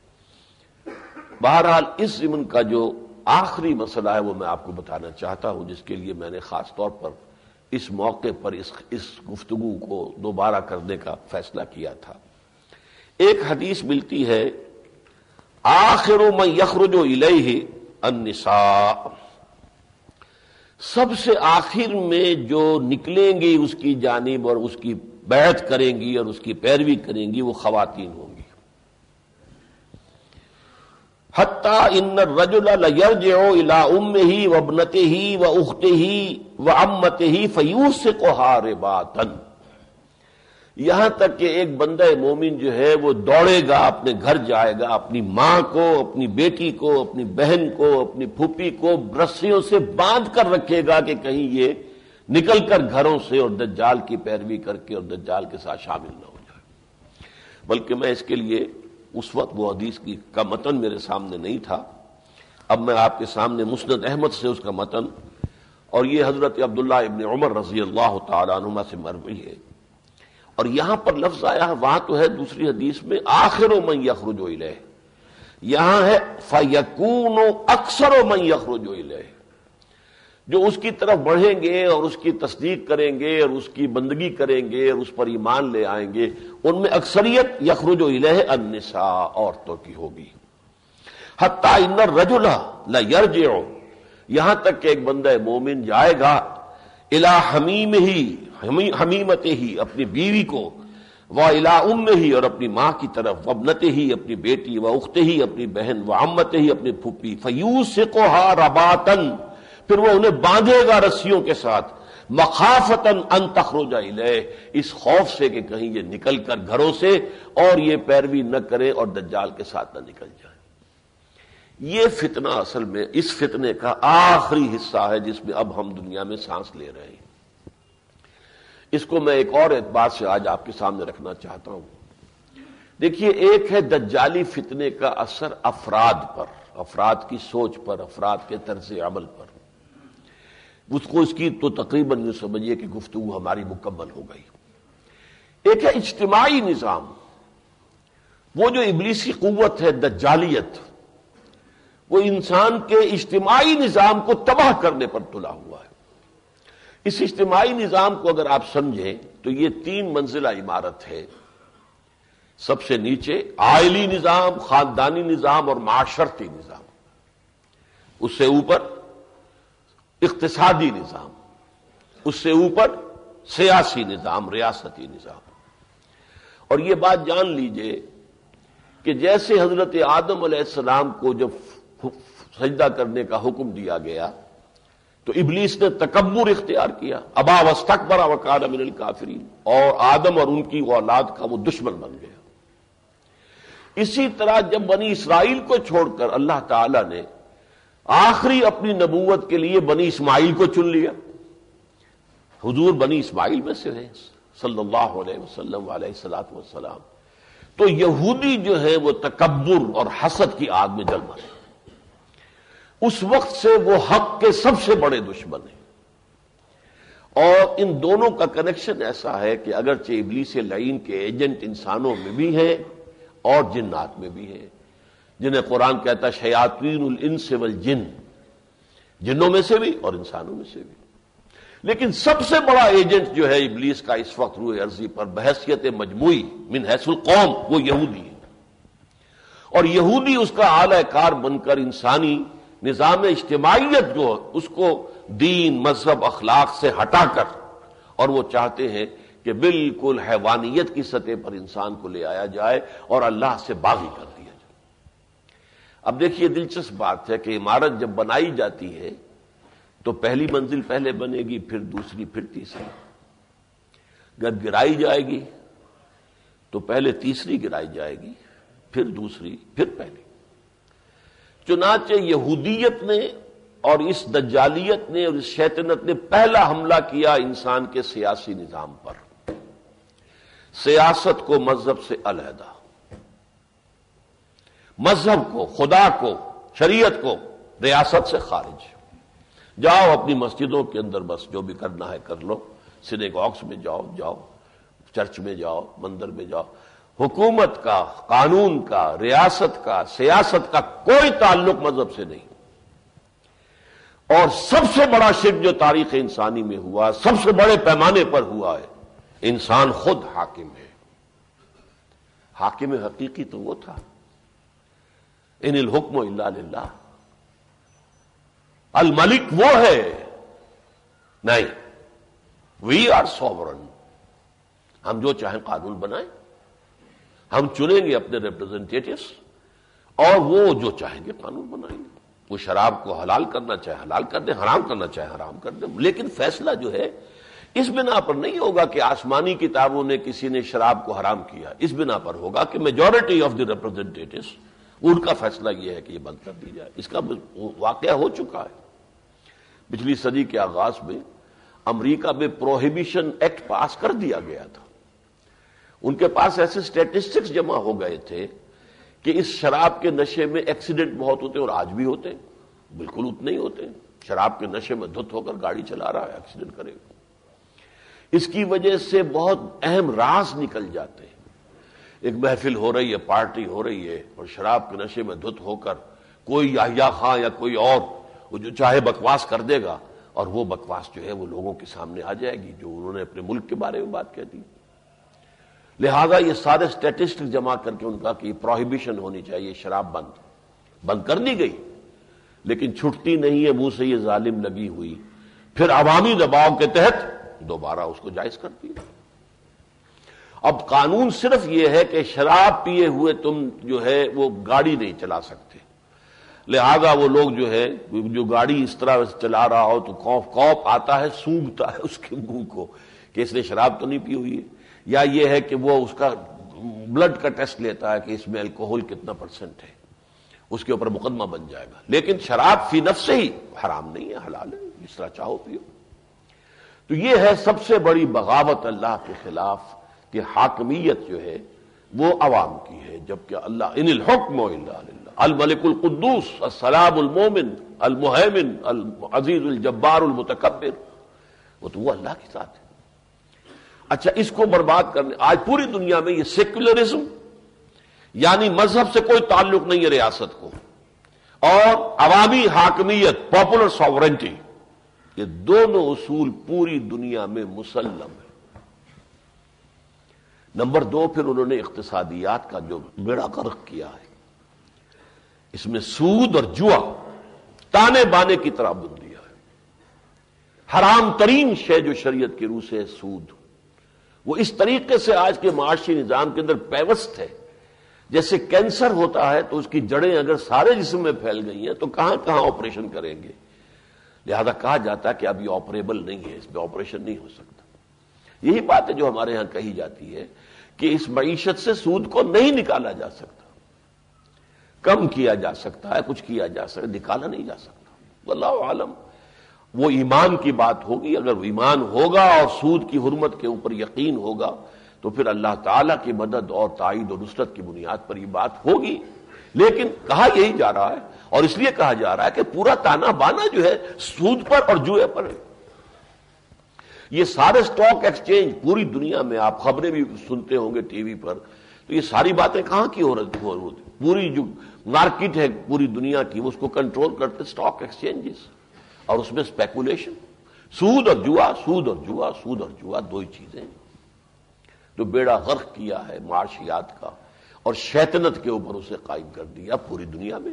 بہرحال اس ضمن کا جو آخری مسئلہ ہے وہ میں آپ کو بتانا چاہتا ہوں، جس کے لیے میں نے خاص طور پر اس موقع پر اس گفتگو کو دوبارہ کرنے کا فیصلہ کیا تھا. ایک حدیث ملتی ہے، آخر من یخرج الیہ النساء، سب سے آخر میں جو نکلیں گی اس کی جانب اور اس کی بیعت کریں گی اور اس کی پیروی کریں گی وہ خواتین ہوں گی. حتی ان الرجل لیرجع الی امہ وابنتہ واختہ وعمتہ فیوثقها رباطا، یہاں تک کہ ایک بندہ مومن جو ہے وہ دوڑے گا، اپنے گھر جائے گا، اپنی ماں کو، اپنی بیٹی کو، اپنی بہن کو، اپنی پھوپھی کو رسیوں سے باندھ کر رکھے گا کہ کہیں یہ نکل کر گھروں سے اور دجال کی پیروی کر کے اور دجال کے ساتھ شامل نہ ہو جائے. بلکہ میں اس کے لیے اس وقت وہ حدیث کا متن میرے سامنے نہیں تھا، اب میں آپ کے سامنے مسند احمد سے اس کا متن، اور یہ حضرت عبداللہ ابن عمر رضی اللہ تعالی عنہما سے مروی ہے. اور یہاں پر لفظ آیا ہے، وہاں تو ہے دوسری حدیث میں آخر من یخرج الیہ، یہاں ہے فیکون اکثر من یخرج الیہ، جو اس کی طرف بڑھیں گے اور اس کی تصدیق کریں گے اور اس کی بندگی کریں گے اور اس پر ایمان لے آئیں گے، ان میں اکثریت یخرج الیہ النساء، عورتوں کی ہوگی. حتی ان الرجل لیرجع، یہاں تک کہ ایک بندہ مومن جائے گا الی حمیمتہ، اپنی بیوی کو، وَإِلَىٰ أُمِّهِ، اور اپنی ماں کی طرف، وَابْنَتِهِ، اپنی بیٹی، وَأُخْتِهِ، اپنی بہن، وَعَمَّتِهِ، اپنی پھوپھی، فَيُوثِقُهَا رَبَاطًا، پھر وہ انہیں باندھے گا رسیوں کے ساتھ، مَخَافَةً أَن تَخْرُجَ إِلَيْهِ، اس خوف سے کہ کہیں یہ نکل کر گھروں سے اور یہ پیروی نہ کرے اور دجال کے ساتھ نہ نکل جائے. یہ فتنہ اصل میں اس فتنے کا آخری حصہ ہے جس میں اب ہم دنیا میں سانس لے رہے ہیں. اس کو میں ایک اور اعتبار سے آج آپ کے سامنے رکھنا چاہتا ہوں. دیکھیے، ایک ہے دجالی فتنے کا اثر افراد پر، افراد کی سوچ پر، افراد کے طرز عمل پر. اس کی تو تقریباً یہ سمجھیے کہ گفتگو ہماری مکمل ہو گئی. ایک ہے اجتماعی نظام، وہ جو ابلیسی قوت ہے دجالیت، وہ انسان کے اجتماعی نظام کو تباہ کرنے پر تلا ہوا ہے. اس اجتماعی نظام کو اگر آپ سمجھیں تو یہ 3 منزلہ عمارت ہے. سب سے نیچے عائلی نظام، خاندانی نظام اور معاشرتی نظام، اس سے اوپر اقتصادی نظام، اس سے اوپر سیاسی نظام، ریاستی نظام. اور یہ بات جان لیجئے کہ جیسے حضرت آدم علیہ السلام کو جب سجدہ کرنے کا حکم دیا گیا تو ابلیس نے تکبر اختیار کیا، ابا واستکبر وکان من الکافرین، اور آدم اور ان کی اولاد کا وہ دشمن بن گیا۔ اسی طرح جب بنی اسرائیل کو چھوڑ کر اللہ تعالی نے آخری اپنی نبوت کے لیے بنی اسماعیل کو چن لیا، حضور بنی اسماعیل میں سے ہیں صلی اللہ علیہ وسلم علیہ الصلوۃ والسلام، تو یہودی جو ہے وہ تکبر اور حسد کی آگ میں جل مرے۔ اس وقت سے وہ حق کے سب سے بڑے دشمن ہیں، اور ان دونوں کا کنیکشن ایسا ہے کہ اگرچہ ابلیس لعین کے ایجنٹ انسانوں میں بھی ہیں اور جنات میں بھی ہیں، جنہیں قرآن کہتا ہے شیاطین الانس والجن، جنوں میں سے بھی اور انسانوں میں سے بھی، لیکن سب سے بڑا ایجنٹ جو ہے ابلیس کا اس وقت روئے ارضی پر بحیثیت مجموعی من حیث القوم وہ یہودی ہے، اور یہودی اس کا اعلی کار بن کر انسانی نظام اجتماعیت جو اس کو دین مذہب اخلاق سے ہٹا کر، اور وہ چاہتے ہیں کہ بالکل حیوانیت کی سطح پر انسان کو لے آیا جائے اور اللہ سے باغی کر دیا جائے۔ اب دیکھیے دلچسپ بات ہے کہ عمارت جب بنائی جاتی ہے تو پہلی منزل پہلے بنے گی، پھر دوسری، پھر تیسری، جب گرائی جائے گی تو پہلے تیسری گرائی جائے گی، پھر دوسری، پھر پہلی۔ چنانچہ یہودیت نے اور اس دجالیت نے اور اس شیطنت نے پہلا حملہ کیا انسان کے سیاسی نظام پر، سیاست کو مذہب سے علیحدہ، مذہب کو، خدا کو، شریعت کو ریاست سے خارج۔ جاؤ اپنی مسجدوں کے اندر بس جو بھی کرنا ہے کر لو، سینیگاگس میں جاؤ، چرچ میں جاؤ، مندر میں جاؤ، حکومت کا، قانون کا، ریاست کا، سیاست کا کوئی تعلق مذہب سے نہیں۔ اور سب سے بڑا شرک جو تاریخ انسانی میں ہوا، سب سے بڑے پیمانے پر ہوا ہے، انسان خود حاکم ہے۔ حاکم حقیقی تو وہ تھا، ان الحکم الا للہ، الملک وہ ہے، نہیں، وی آر سوورن، ہم جو چاہیں قانون بنائیں، ہم چنیں گے اپنے ریپرزنٹیٹوز اور وہ جو چاہیں گے قانون بنائیں گے۔ وہ شراب کو حلال کرنا چاہے حلال کر دیں، حرام کرنا چاہے حرام کر دیں، لیکن فیصلہ جو ہے اس بنا پر نہیں ہوگا کہ آسمانی کتابوں نے کسی نے شراب کو حرام کیا، اس بنا پر ہوگا کہ میجورٹی آف دی ریپرزنٹیٹوز ان کا فیصلہ یہ ہے کہ یہ بند کر دی جائے۔ اس کا واقعہ ہو چکا ہے۔ پچھلی صدی کے آغاز میں امریکہ میں پروہیبیشن ایکٹ پاس کر دیا گیا تھا۔ ان کے پاس ایسے سٹیٹسٹکس جمع ہو گئے تھے کہ اس شراب کے نشے میں ایکسیڈنٹ بہت ہوتے ہیں، اور آج بھی ہوتے ہیں، بالکل اتنے ہی ہوتے ہیں۔ شراب کے نشے میں دھت ہو کر گاڑی چلا رہا ہے، ایکسیڈنٹ کرے گا۔ اس کی وجہ سے بہت اہم راز نکل جاتے ہیں۔ ایک محفل ہو رہی ہے، پارٹی ہو رہی ہے، اور شراب کے نشے میں دھت ہو کر کوئی یحییٰ خاں یا کوئی اور وہ جو چاہے بکواس کر دے گا، اور وہ بکواس جو ہے وہ لوگوں کے سامنے آ جائے گی جو انہوں نے اپنے ملک کے بارے میں بات کہہ دی۔ لہذا یہ سارے اسٹیٹسٹک جمع کر کے ان کا کہ پروہیبیشن ہونی چاہیے، شراب بند کر دی گئی، لیکن چھٹتی نہیں ہے منہ سے یہ ظالم لگی ہوئی، پھر عوامی دباؤ کے تحت دوبارہ اس کو جائز کر دیا۔ اب قانون صرف یہ ہے کہ شراب پیے ہوئے تم جو ہے وہ گاڑی نہیں چلا سکتے، لہذا وہ لوگ جو ہے جو گاڑی اس طرح چلا رہا ہو تو کوپ آتا ہے، سونگھتا ہے اس کے منہ کو کہ اس نے شراب تو نہیں پی ہوئی ہے، یا یہ ہے کہ وہ اس کا بلڈ کا ٹیسٹ لیتا ہے کہ اس میں الکوہول کتنا پرسنٹ ہے، اس کے اوپر مقدمہ بن جائے گا۔ لیکن شراب فی نفس سے ہی حرام نہیں ہے، حلال ہے، جس طرح چاہو پیو۔ تو یہ ہے سب سے بڑی بغاوت اللہ کے خلاف کہ حاکمیت جو ہے وہ عوام کی ہے، جبکہ اللہ ان الحکم الا للہ، الملک القدوس السلام المومن المہیمن العزیز الجبار المتکبر، وہ تو وہ اللہ کی ذات ہے۔ اچھا، اس کو برباد کرنے آج پوری دنیا میں یہ سیکولرزم، یعنی مذہب سے کوئی تعلق نہیں ہے ریاست کو، اور عوامی حاکمیت، پاپولر ساورنٹی، یہ دونوں اصول پوری دنیا میں مسلم ہے۔ نمبر 2، پھر انہوں نے اقتصادیات کا جو بیڑا غرق کیا ہے، اس میں سود اور جوا تانے بانے کی طرح بن دیا ہے۔ حرام ترین شے جو شریعت کی روح سے ہے سود، وہ اس طریقے سے آج کے معاشی نظام کے اندر پیوست ہے جیسے کینسر ہوتا ہے تو اس کی جڑیں اگر سارے جسم میں پھیل گئی ہیں تو کہاں کہاں آپریشن کریں گے، لہذا کہا جاتا ہے کہ اب یہ آپریبل نہیں ہے، اس پہ آپریشن نہیں ہو سکتا۔ یہی بات ہے جو ہمارے ہاں کہی جاتی ہے کہ اس معیشت سے سود کو نہیں نکالا جا سکتا، کم کیا جا سکتا ہے، کچھ کیا جا سکتا، نکالا نہیں جا سکتا۔ واللہ عالم، وہ ایمان کی بات ہوگی، اگر ایمان ہوگا اور سود کی حرمت کے اوپر یقین ہوگا تو پھر اللہ تعالیٰ کی مدد اور تائید اور نصرت کی بنیاد پر یہ بات ہوگی۔ لیکن کہا یہی جا رہا ہے، اور اس لیے کہا جا رہا ہے کہ پورا تانا بانا جو ہے سود پر اور جوئے پر ہے۔ یہ سارے سٹاک ایکسچینج پوری دنیا میں، آپ خبریں بھی سنتے ہوں گے ٹی وی پر، تو یہ ساری باتیں کہاں کی ہو رہی ہوتی؟ پوری جو مارکیٹ ہے پوری دنیا کی، اس کو کنٹرول کرتے سٹاک ایکسچینجز، اور اس میں اسپیکولیشن، سود اور جوا، سود اور جوا، سود اور جوا، دو ہی چیزیں جو بیڑا غرق کیا ہے معاشیات کا اور شیطنت کے اوپر اسے قائم کر دیا پوری دنیا میں۔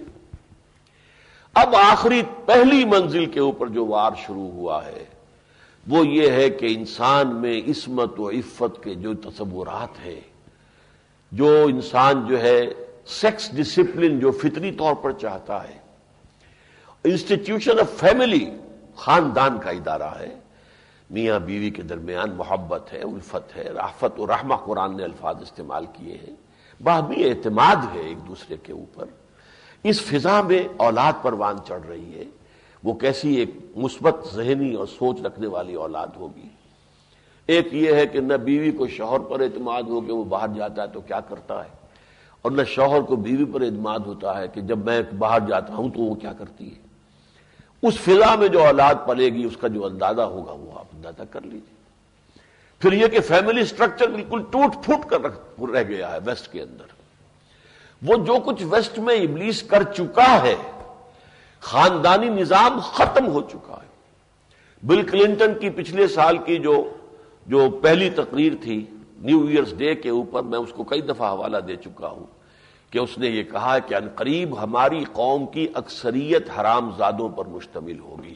اب آخری پہلی منزل کے اوپر جو وار شروع ہوا ہے وہ یہ ہے کہ انسان میں عصمت و عفت کے جو تصورات ہیں، جو انسان جو ہے سیکس ڈسپلن جو فطری طور پر چاہتا ہے، انسٹیٹیوشن آف فیملی، خاندان کا ادارہ ہے، میاں بیوی کے درمیان محبت ہے، الفت ہے، رافت و رحمہ قرآن نے الفاظ استعمال کیے ہیں، باہمی اعتماد ہے ایک دوسرے کے اوپر، اس فضا میں اولاد پروان چڑھ رہی ہے۔ وہ کیسی ایک مثبت ذہنی اور سوچ رکھنے والی اولاد ہوگی؟ ایک یہ ہے کہ نہ بیوی کو شوہر پر اعتماد ہو کہ وہ باہر جاتا ہے تو کیا کرتا ہے، اور نہ شوہر کو بیوی پر اعتماد ہوتا ہے کہ جب میں باہر جاتا ہوں تو وہ کیا کرتی ہے۔ اس فضا میں جو اولاد پلے گی اس کا جو اندازہ ہوگا وہ آپ اندازہ کر لیجیے۔ پھر یہ کہ فیملی سٹرکچر بالکل ٹوٹ پھوٹ کر رہ گیا ہے ویسٹ کے اندر۔ وہ جو کچھ ویسٹ میں ابلیس کر چکا ہے، خاندانی نظام ختم ہو چکا ہے۔ بل کلنٹن کی پچھلے سال کی جو پہلی تقریر تھی نیو ایئرز ڈے کے اوپر، میں اس کو کئی دفعہ حوالہ دے چکا ہوں کہ اس نے یہ کہا کہ عنقریب ہماری قوم کی اکثریت حرام زادوں پر مشتمل ہوگی۔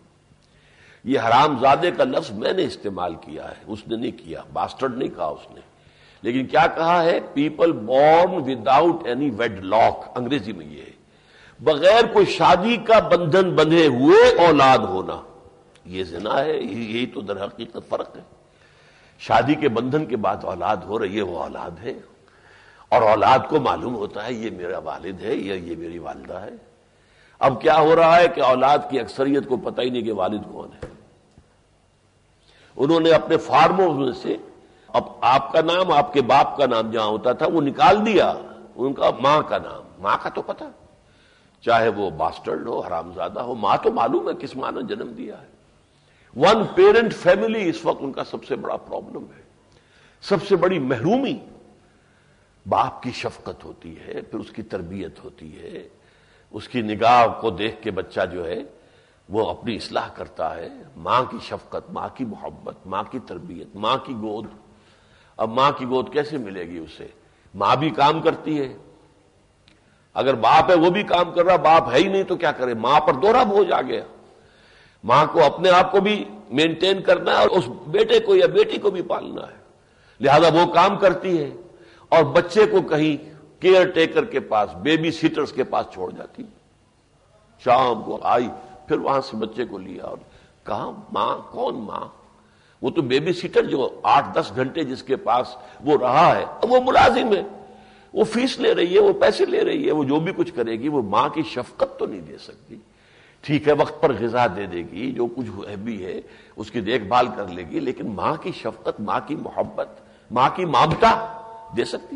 یہ حرام زادے کا لفظ میں نے استعمال کیا ہے، اس نے نہیں کیا، باسٹرڈ نہیں کہا اس نے، لیکن کیا کہا ہے؟ People born without any wedlock, انگریزی میں یہ ہے، بغیر کوئی شادی کا بندھن بندھے ہوئے اولاد ہونا، یہ زنا ہے۔ یہی تو در حقیقت فرق ہے۔ شادی کے بندھن کے بعد اولاد ہو رہی ہے، وہ اولاد ہے، اور اولاد کو معلوم ہوتا ہے یہ میرا والد ہے، یہ میری والدہ ہے۔ اب کیا ہو رہا ہے کہ اولاد کی اکثریت کو پتہ ہی نہیں کہ والد کون ہے۔ انہوں نے اپنے فارموں میں سے اب آپ کا نام، آپ کے باپ کا نام جہاں ہوتا تھا وہ نکال دیا، ان کا ماں کا نام، ماں کا تو پتہ، چاہے وہ باسٹرڈ ہو، حرامزادہ ہو، ماں تو معلوم ہے کس ماں نے جنم دیا ہے۔ ون پیرنٹ فیملی اس وقت ان کا سب سے بڑا پرابلم ہے، سب سے بڑی محرومی۔ باپ کی شفقت ہوتی ہے، پھر اس کی تربیت ہوتی ہے، اس کی نگاہ کو دیکھ کے بچہ جو ہے وہ اپنی اصلاح کرتا ہے۔ ماں کی شفقت، ماں کی محبت، ماں کی تربیت، ماں کی گود۔ اب ماں کی گود کیسے ملے گی اسے؟ ماں بھی کام کرتی ہے، اگر باپ ہے وہ بھی کام کر رہا، باپ ہے ہی نہیں تو کیا کرے؟ ماں پر دوہرا بوجھ آ گیا۔ ماں کو اپنے آپ کو بھی مینٹین کرنا ہے اور اس بیٹے کو یا بیٹی کو بھی پالنا ہے، لہذا وہ کام کرتی ہے اور بچے کو کہیں کیئر ٹیکر کے پاس، بیبی سیٹرز کے پاس چھوڑ جاتی۔ شام کو آئی، پھر وہاں سے بچے کو لیا، اور کہاں ماں؟ کون ماں؟ وہ تو بیبی سیٹر جو 8-10 گھنٹے جس کے پاس وہ رہا ہے، وہ ملازم ہے، وہ فیس لے رہی ہے، وہ پیسے لے رہی ہے، وہ جو بھی کچھ کرے گی وہ ماں کی شفقت تو نہیں دے سکتی۔ ٹھیک ہے وقت پر غذا دے دے گی، جو کچھ بھی ہے اس کی دیکھ بھال کر لے گی، لیکن ماں کی شفقت، ماں کی محبت، ماں کی ممتا دے سکتی؟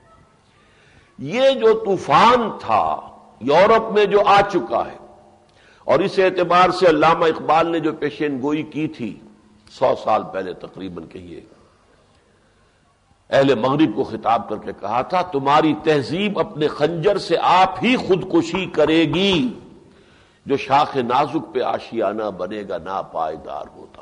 یہ جو طوفان تھا یورپ میں جو آ چکا ہے، اور اس اعتبار سے علامہ اقبال نے جو پیشین گوئی کی تھی 100 سال پہلے تقریباً کہیے، اہل مغرب کو خطاب کر کے کہا تھا تمہاری تہذیب اپنے خنجر سے آپ ہی خودکشی کرے گی، جو شاخ نازک پہ آشیانہ بنے گا ناپائیدار ہوتا۔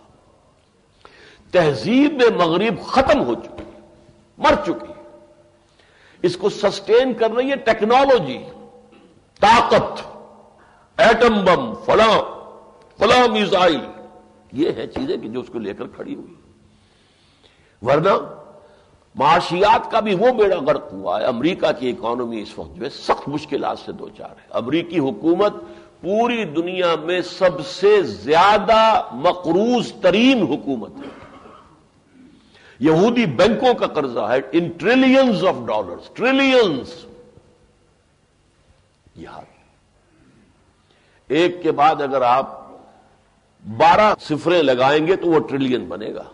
تہذیب میں مغرب ختم ہو چکی، مر چکی، اس کو سسٹین کر رہی ہے ٹیکنالوجی، طاقت، ایٹم بم، فلاں میزائل، یہ ہے چیزیں کہ جو اس کو لے کر کھڑی ہوئی، ورنہ معاشیات کا بھی وہ بیڑا غرق ہوا ہے. امریکہ کی اکانومی اس وقت جو ہے سخت مشکلات سے دوچار ہے. امریکی حکومت پوری دنیا میں سب سے زیادہ مقروض ترین حکومت ہے. یہودی بینکوں کا قرضہ ہے in trillions of dollars, trillions. یہ حال ایک کے بعد اگر آپ 12 صفریں لگائیں گے تو وہ ٹریلین بنے گا.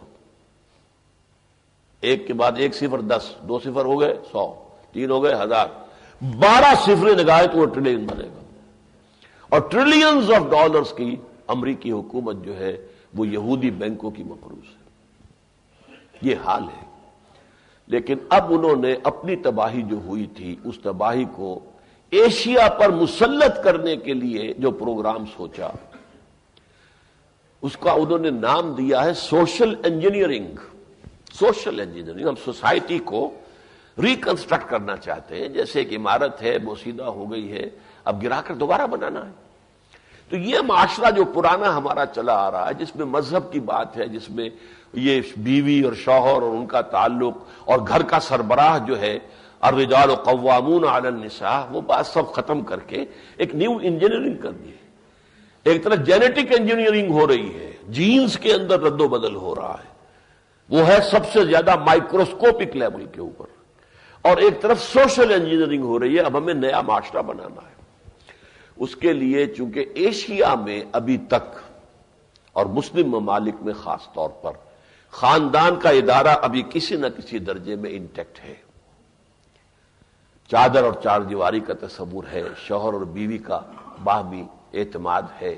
ایک کے بعد ایک صفر 10، 2 صفر ہو گئے 100، 3 ہو گئے 1000، 12 صفریں لگائے تو وہ ٹریلین بنے گا. اور ٹریلینز آف ڈالرز کی امریکی حکومت جو ہے وہ یہودی بینکوں کی مقروض ہے. یہ حال ہے. لیکن اب انہوں نے اپنی تباہی جو ہوئی تھی اس تباہی کو ایشیا پر مسلط کرنے کے لیے جو پروگرام سوچا اس کا انہوں نے نام دیا ہے سوشل انجینئرنگ. Social engineering. ہم سوسائٹی کو ریکنسٹرکٹ کرنا چاہتے ہیں. جیسے ایک عمارت ہے بوسیدہ ہو گئی ہے، اب گرا کر دوبارہ بنانا ہے. تو یہ معاشرہ جو پرانا ہمارا چلا آ رہا ہے، جس میں مذہب کی بات ہے، جس میں یہ بیوی اور شوہر اور ان کا تعلق اور گھر کا سربراہ جو ہے الرجال قوامون علی النساء، وہ بات سب ختم کر کے ایک نیو انجینئرنگ کر دی. ایک طرح جینیٹک انجینئرنگ ہو رہی ہے، جینز کے اندر رد و بدل ہو رہا ہے، وہ ہے سب سے زیادہ مائکروسکوپک لیول کے اوپر. اور ایک طرف سوشل انجینئرنگ ہو رہی ہے. اب ہمیں نیا معاشرہ بنانا ہے. اس کے لیے چونکہ ایشیا میں ابھی تک اور مسلم ممالک میں خاص طور پر خاندان کا ادارہ ابھی کسی نہ کسی درجے میں انٹیکٹ ہے. چادر اور چار دیواری کا تصور ہے، شوہر اور بیوی کا باہمی اعتماد ہے.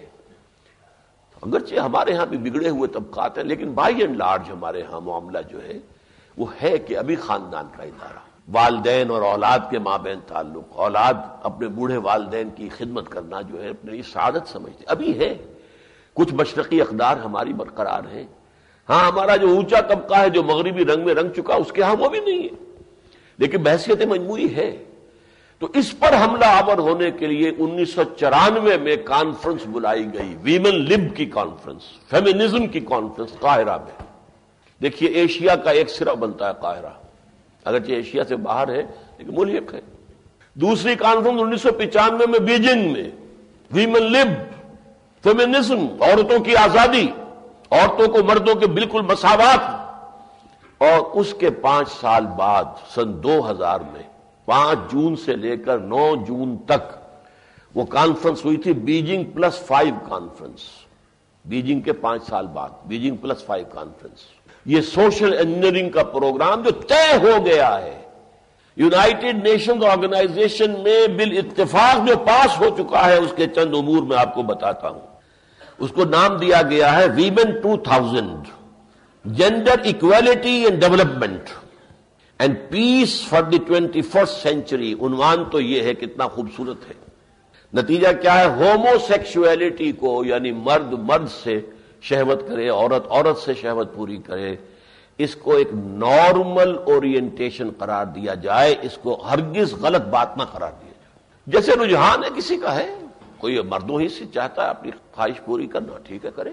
اگرچہ ہمارے ہاں بھی بگڑے ہوئے طبقات ہیں، لیکن بائی اینڈ لارج ہمارے ہاں معاملہ جو ہے وہ ہے کہ ابھی خاندان کا ادارہ، والدین اور اولاد کے مابین تعلق، اولاد اپنے بوڑھے والدین کی خدمت کرنا جو ہے اپنی سعادت سمجھتے ابھی ہے. کچھ مشرقی اقدار ہماری برقرار ہیں. ہاں ہمارا جو اونچا طبقہ ہے جو مغربی رنگ میں رنگ چکا اس کے ہاں وہ بھی نہیں ہے، لیکن بحثیت مجموعی ہے. تو اس پر حملہ آور ہونے کے لیے 1994 میں کانفرنس بلائی گئی، ویمن لب کی کانفرنس، فیمنزم کی کانفرنس قاہرہ میں. دیکھیے ایشیا کا ایک سرا بنتا ہے قاہرہ، اگرچہ ایشیا سے باہر ہے لیکن ملحق ہے. دوسری کانفرنس 1995 میں بیجنگ میں، ویمن لب، فیمنزم، عورتوں کی آزادی، عورتوں کو مردوں کے بالکل مساوات. اور اس کے 5 سال بعد سن 2000 میں 5 جون سے لے کر 9 جون تک وہ کانفرنس ہوئی تھی، بیجنگ +5 کانفرنس. بیجنگ کے 5 سال بعد بیجنگ +5 کانفرنس. یہ سوشل انجینئرنگ کا پروگرام جو طے ہو گیا ہے، یونائٹڈ نیشنز آرگنائزیشن میں بالاتفاق جو پاس ہو چکا ہے، اس کے چند امور میں آپ کو بتاتا ہوں. اس کو نام دیا گیا ہے women 2000، gender equality and development and peace for the 21st century. عنوان تو یہ ہے، کتنا خوبصورت ہے. نتیجہ کیا ہے؟ ہومو سیکشولیٹی کو، یعنی مرد مرد سے شہوت کرے، عورت عورت سے شہوت پوری کرے، اس کو ایک نارمل اورینٹیشن قرار دیا جائے. اس کو ہرگز غلط بات نہ قرار دیا جائے. جیسے رجحان ہے کسی کا ہے، کوئی مردوں ہی سے چاہتا ہے اپنی خواہش پوری کرنا، ٹھیک ہے کرے.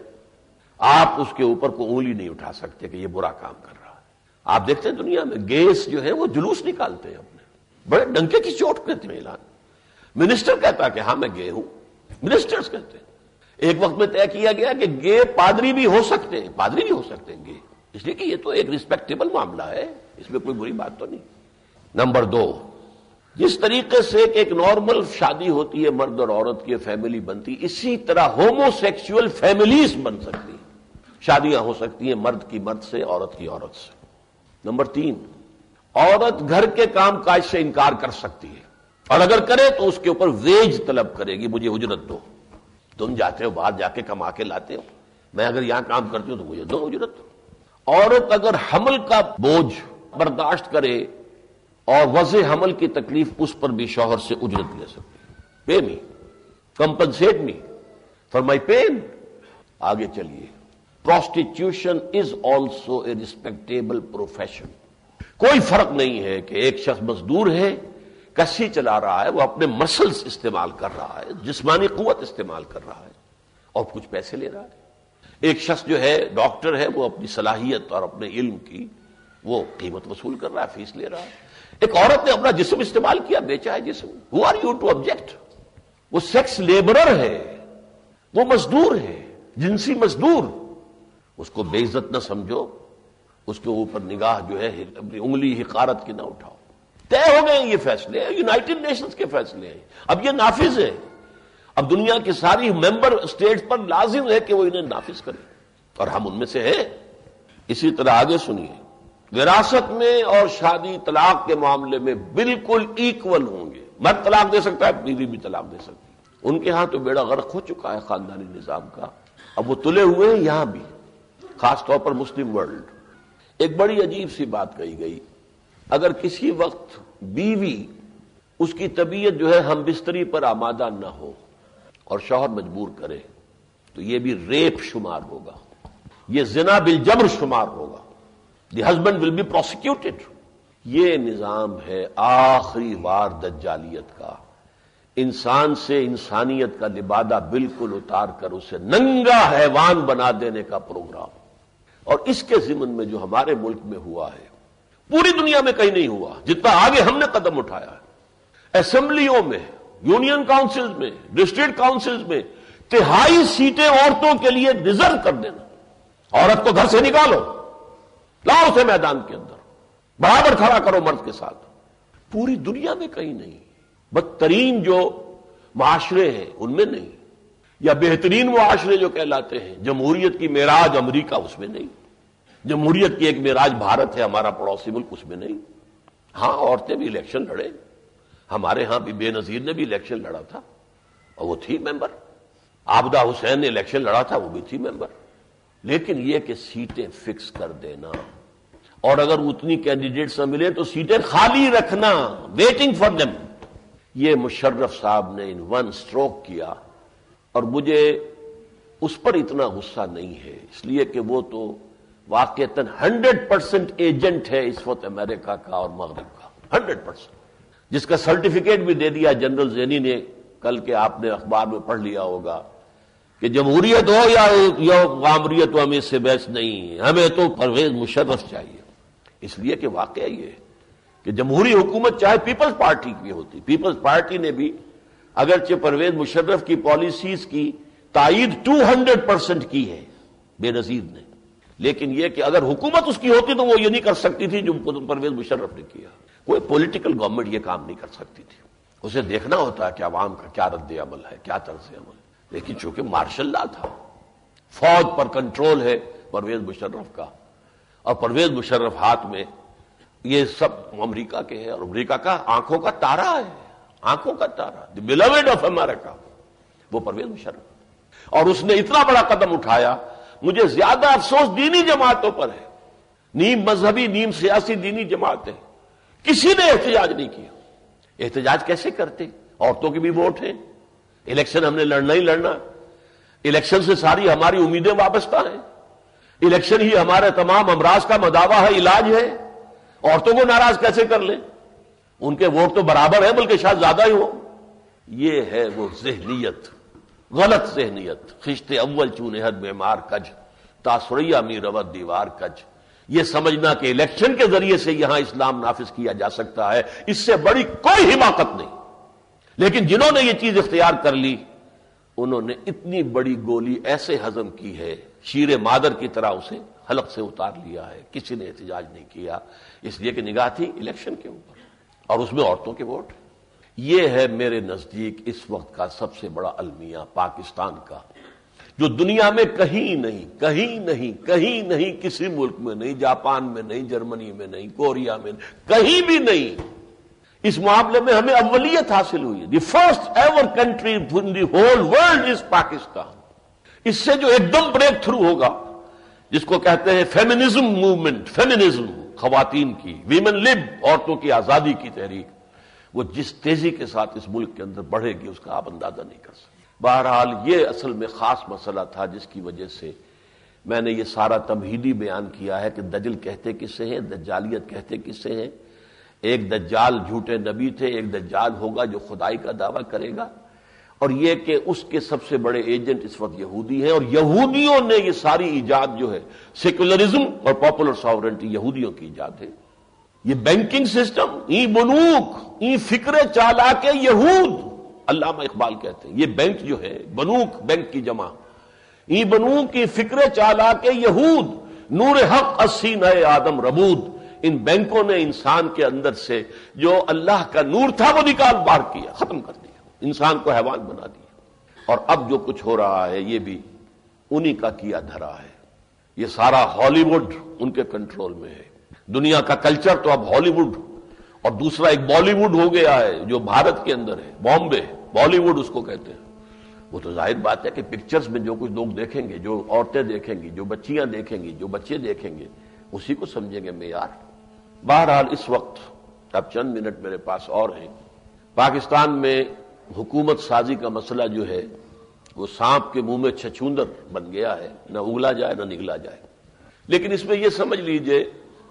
آپ اس کے اوپر کوئی انگلی نہیں اٹھا سکتے کہ یہ برا کام کر رہا ہے. آپ دیکھتے ہیں دنیا میں گیس جو ہے وہ جلوس نکالتے ہیں اپنے، بڑے ڈنکے کی چوٹ کرتے ہیں اعلان. منسٹر کہتا ہے کہ ہاں میں گے ہوں، منسٹرز کہتے ہیں. ایک وقت میں طے کیا گیا کہ گے پادری بھی ہو سکتے ہیں، پادری بھی ہو سکتے ہیں گے، اس لیے کہ یہ تو ایک ریسپیکٹیبل معاملہ ہے، اس میں کوئی بری بات تو نہیں. نمبر 2، جس طریقے سے ایک نارمل شادی ہوتی ہے مرد اور عورت کی فیملی بنتی، اسی طرح ہومو سیکسول فیملیز بن سکتی ہیں. شادیاں ہو سکتی ہیں مرد کی مرد سے، عورت کی عورت سے. نمبر 3، عورت گھر کے کام کاج سے انکار کر سکتی ہے، اور اگر کرے تو اس کے اوپر ویج طلب کرے گی، مجھے اجرت دو. تم جاتے ہو باہر جا کے کما کے لاتے ہو، میں اگر یہاں کام کرتی ہوں تو مجھے دو اجرت. عورت اگر حمل کا بوجھ برداشت کرے اور وضع حمل کی تکلیف، اس پر بھی شوہر سے اجرت لے سکتی. Pay me, compensate me for my pain. آگے چلیے. Prostitution is also a respectable profession. کوئی فرق نہیں ہے کہ ایک شخص مزدور ہے، کشتی چلا رہا ہے، وہ اپنے مسلز استعمال کر رہا ہے، جسمانی قوت استعمال کر رہا ہے اور کچھ پیسے لے رہا ہے. ایک شخص جو ہے ڈاکٹر ہے، وہ اپنی صلاحیت اور اپنے علم کی وہ قیمت وصول کر رہا ہے، فیس لے رہا ہے. ایک عورت نے اپنا جسم استعمال کیا، بیچا ہے جسم. Who are you to object? وہ سیکس لیبرر ہے، وہ مزدور ہے، جنسی مزدور. اس کو بے عزت نہ سمجھو، اس کے اوپر نگاہ جو ہے اپنی انگلی حقارت کی نہ اٹھاؤ. طے ہو گئے یہ فیصلے، یونائٹڈ نیشنز کے فیصلے ہیں، اب یہ نافذ ہے. اب دنیا کی ساری ممبر اسٹیٹس پر لازم ہے کہ وہ انہیں نافذ کریں، اور ہم ان میں سے ہیں. اسی طرح آگے سنیے، وراثت میں اور شادی طلاق کے معاملے میں بالکل ایکول ہوں گے. مرد طلاق دے سکتا ہے، بیوی بھی طلاق دے سکتی ہے. ان کے ہاں تو بیڑا غرق ہو چکا ہے خاندانی نظام کا، اب وہ تلے ہوئے ہیں یہاں بھی، خاص طور پر مسلم ورلڈ. ایک بڑی عجیب سی بات کہی گئی، اگر کسی وقت بیوی اس کی طبیعت جو ہے ہم بستری پر آمادہ نہ ہو اور شوہر مجبور کرے تو یہ بھی ریپ شمار ہوگا، یہ زنا بالجبر شمار ہوگا. The husband will be prosecuted. یہ نظام ہے آخری وار دجالیت کا، انسان سے انسانیت کا لبادہ بالکل اتار کر اسے ننگا حیوان بنا دینے کا پروگرام. اور اس کے ضمن میں جو ہمارے ملک میں ہوا ہے پوری دنیا میں کہیں نہیں ہوا جتنا آگے ہم نے قدم اٹھایا ہے. اسمبلیوں میں، یونین کاؤنسلز میں، ڈسٹرکٹ کاؤنسلز میں 3/4 سیٹیں عورتوں کے لیے ریزرو کر دینا. عورت کو گھر سے نکالو، لاؤ اسے میدان کے اندر، برابر کھڑا کرو مرد کے ساتھ. پوری دنیا میں کہیں نہیں. بدترین جو معاشرے ہیں ان میں نہیں، یا بہترین معاشرے جو کہلاتے ہیں، جمہوریت کی معراج امریکہ اس میں نہیں، جمہوریت کی ایک معراج بھارت ہے ہمارا پڑوسی ملک، اس میں نہیں. ہاں عورتیں بھی الیکشن لڑے، ہمارے ہاں بھی بے نظیر نے بھی الیکشن لڑا تھا اور وہ تھی ممبر. عابدہ حسین نے الیکشن لڑا تھا، وہ بھی تھی ممبر. لیکن یہ کہ سیٹیں فکس کر دینا، اور اگر اتنی کینڈیڈیٹس نہ ملے تو سیٹیں خالی رکھنا، ویٹنگ فار دیم، یہ مشرف صاحب نے ان ون سٹروک کیا. اور مجھے اس پر اتنا غصہ نہیں ہے، اس لیے کہ وہ تو واقعتاً 100% ایجنٹ ہے اس وقت امریکہ کا اور مغرب کا، 100%، جس کا سرٹیفکیٹ بھی دے دیا جنرل زینی نے. کل کے آپ نے اخبار میں پڑھ لیا ہوگا کہ جمہوریت ہو یا غامریت ہو، ہمیں اس سے بحث نہیں، ہمیں تو پرویز مشرف چاہیے. اس لیے کہ واقعہ یہ ہے کہ جمہوری حکومت چاہے پیپلز پارٹی کی ہوتی، پیپلز پارٹی نے بھی اگرچہ پرویز مشرف کی پالیسیز کی تائید 200% کی ہے بے نظیر نے، لیکن یہ کہ اگر حکومت اس کی ہوتی تو وہ یہ نہیں کر سکتی تھی جو پرویز مشرف نے کیا. کوئی پولیٹیکل گورنمنٹ یہ کام نہیں کر سکتی تھی. اسے دیکھنا ہوتا ہے کہ عوام کا کیا رد عمل ہے، کیا طرز عمل ہے. لیکن چونکہ مارشل لا تھا، فوج پر کنٹرول ہے پرویز مشرف کا، اور پرویز مشرف ہاتھ میں یہ سب امریکہ کے ہیں، اور امریکہ کا آنکھوں کا تارا ہے، آنکھوں کا تارا، دی بیلوڈ آف امریکہ، وہ پرویز مشرف. اور اس نے اتنا بڑا قدم اٹھایا. مجھے زیادہ افسوس دینی جماعتوں پر ہے، نیم مذہبی نیم سیاسی دینی جماعتیں، کسی نے احتجاج نہیں کیا. احتجاج کیسے کرتے؟ عورتوں کی بھی ووٹ ہے، الیکشن ہم نے لڑنا ہی لڑنا، الیکشن سے ساری ہماری امیدیں وابستہ ہیں، الیکشن ہی ہمارے تمام امراض کا مداوا ہے، علاج ہے. عورتوں کو ناراض کیسے کر لیں؟ ان کے ووٹ تو برابر ہیں، بلکہ شاید زیادہ ہی ہو. یہ ہے وہ ذہنیت، غلط ذہنیت. خشتے اول چونہد معمار کج، تاثریا می روت دیوار کج. یہ سمجھنا کہ الیکشن کے ذریعے سے یہاں اسلام نافذ کیا جا سکتا ہے، اس سے بڑی کوئی حماقت نہیں. لیکن جنہوں نے یہ چیز اختیار کر لی انہوں نے اتنی بڑی گولی ایسے ہضم کی ہے، شیر مادر کی طرح اسے حلق سے اتار لیا ہے. کسی نے احتجاج نہیں کیا، اس لیے کہ نگاہ تھی الیکشن کے اوپر، اور اس میں عورتوں کے ووٹ. یہ ہے میرے نزدیک اس وقت کا سب سے بڑا المیہ پاکستان کا، جو دنیا میں کہیں نہیں، کہیں نہیں، کہیں نہیں، کسی ملک میں نہیں، جاپان میں نہیں، جرمنی میں نہیں، کوریا میں نہیں، کہیں بھی نہیں. اس معاملے میں ہمیں اولیت حاصل ہوئی. The first ever country in the whole world is Pakistan. اس سے جو ایک دم بریک تھرو ہوگا، جس کو کہتے ہیں فیمنزم موومنٹ، فیمنزم، خواتین کی، ویمن لب، عورتوں کی آزادی کی تحریک، وہ جس تیزی کے ساتھ اس ملک کے اندر بڑھے گی اس کا آپ اندازہ نہیں کر سکتے. بہرحال یہ اصل میں خاص مسئلہ تھا جس کی وجہ سے میں نے یہ سارا تمہیدی بیان کیا ہے کہ دجل کہتے کسے ہیں، دجالیت کہتے کسے ہیں. ایک دجال جھوٹے نبی تھے، ایک دجال ہوگا جو خدائی کا دعویٰ کرے گا، اور یہ کہ اس کے سب سے بڑے ایجنٹ اس وقت یہودی ہیں، اور یہودیوں نے یہ ساری ایجاد جو ہے سیکولرزم اور پاپولر ساورنٹی یہودیوں کی ایجاد ہے۔ یہ بینکنگ سسٹم ای بنوک ای فکر چالاک یہود، علامہ اقبال کہتے ہیں یہ بینک جو ہے، بنوک بینک کی جمع، ای بنوک ای فکر چالاک یہود، نور حق السینہ آدم ربود، ان بینکوں نے انسان کے اندر سے جو اللہ کا نور تھا وہ نکال باہر کیا، ختم کر دیا، انسان کو حیوان بنا دیا۔ اور اب جو کچھ ہو رہا ہے یہ بھی انہی کا کیا دھرا ہے۔ یہ سارا ہالی ووڈ ان کے کنٹرول میں ہے۔ دنیا کا کلچر تو اب ہالی ووڈ، اور دوسرا ایک بالی ووڈ ہو گیا ہے جو بھارت کے اندر ہے، بامبے، بالی ووڈ اس کو کہتے ہیں۔ وہ تو ظاہر بات ہے کہ پکچرز میں جو کچھ لوگ دیکھیں گے، جو عورتیں دیکھیں گی، جو بچیاں دیکھیں گی، جو بچے دیکھیں گے، اسی کو سمجھیں گے معیار۔ بہرحال اس وقت اب چند منٹ میرے پاس اور ہیں۔ پاکستان میں حکومت سازی کا مسئلہ جو ہے وہ سانپ کے منہ میں چھچھوندر بن گیا ہے، نہ اگلا جائے نہ نگلا جائے۔ لیکن اس میں یہ سمجھ لیجئے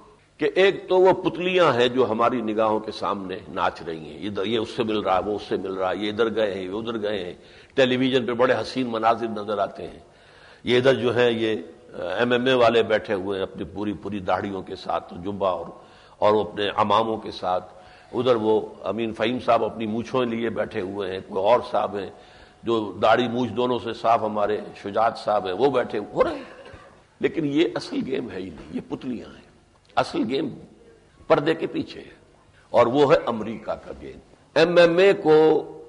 کہ ایک تو وہ پتلیاں ہیں جو ہماری نگاہوں کے سامنے ناچ رہی ہیں، یہ اس سے مل رہا ہے، وہ اس سے مل رہا ہے، یہ ادھر گئے ہیں، وہ ادھر گئے ہیں، ٹیلی ویژن پہ بڑے حسین مناظر نظر آتے ہیں، یہ ادھر جو ہے یہ ایم اے والے بیٹھے ہوئے ہیں اپنی پوری داڑھیوں کے ساتھ جبہ اور وہ اپنے عماموں کے ساتھ، ادھر وہ امین فہیم صاحب اپنی مونچھوں لیے بیٹھے ہوئے ہیں، کوئی اور صاحب ہیں جو داڑھی مونچھ دونوں سے صاف، ہمارے شجاعت صاحب ہیں وہ بیٹھے ہو رہے ہیں۔ لیکن یہ اصل گیم ہے ہی نہیں، یہ پتلیاں ہیں، اصل گیم پردے کے پیچھے ہے، اور وہ ہے امریکہ کا گیم۔ ایم اے کو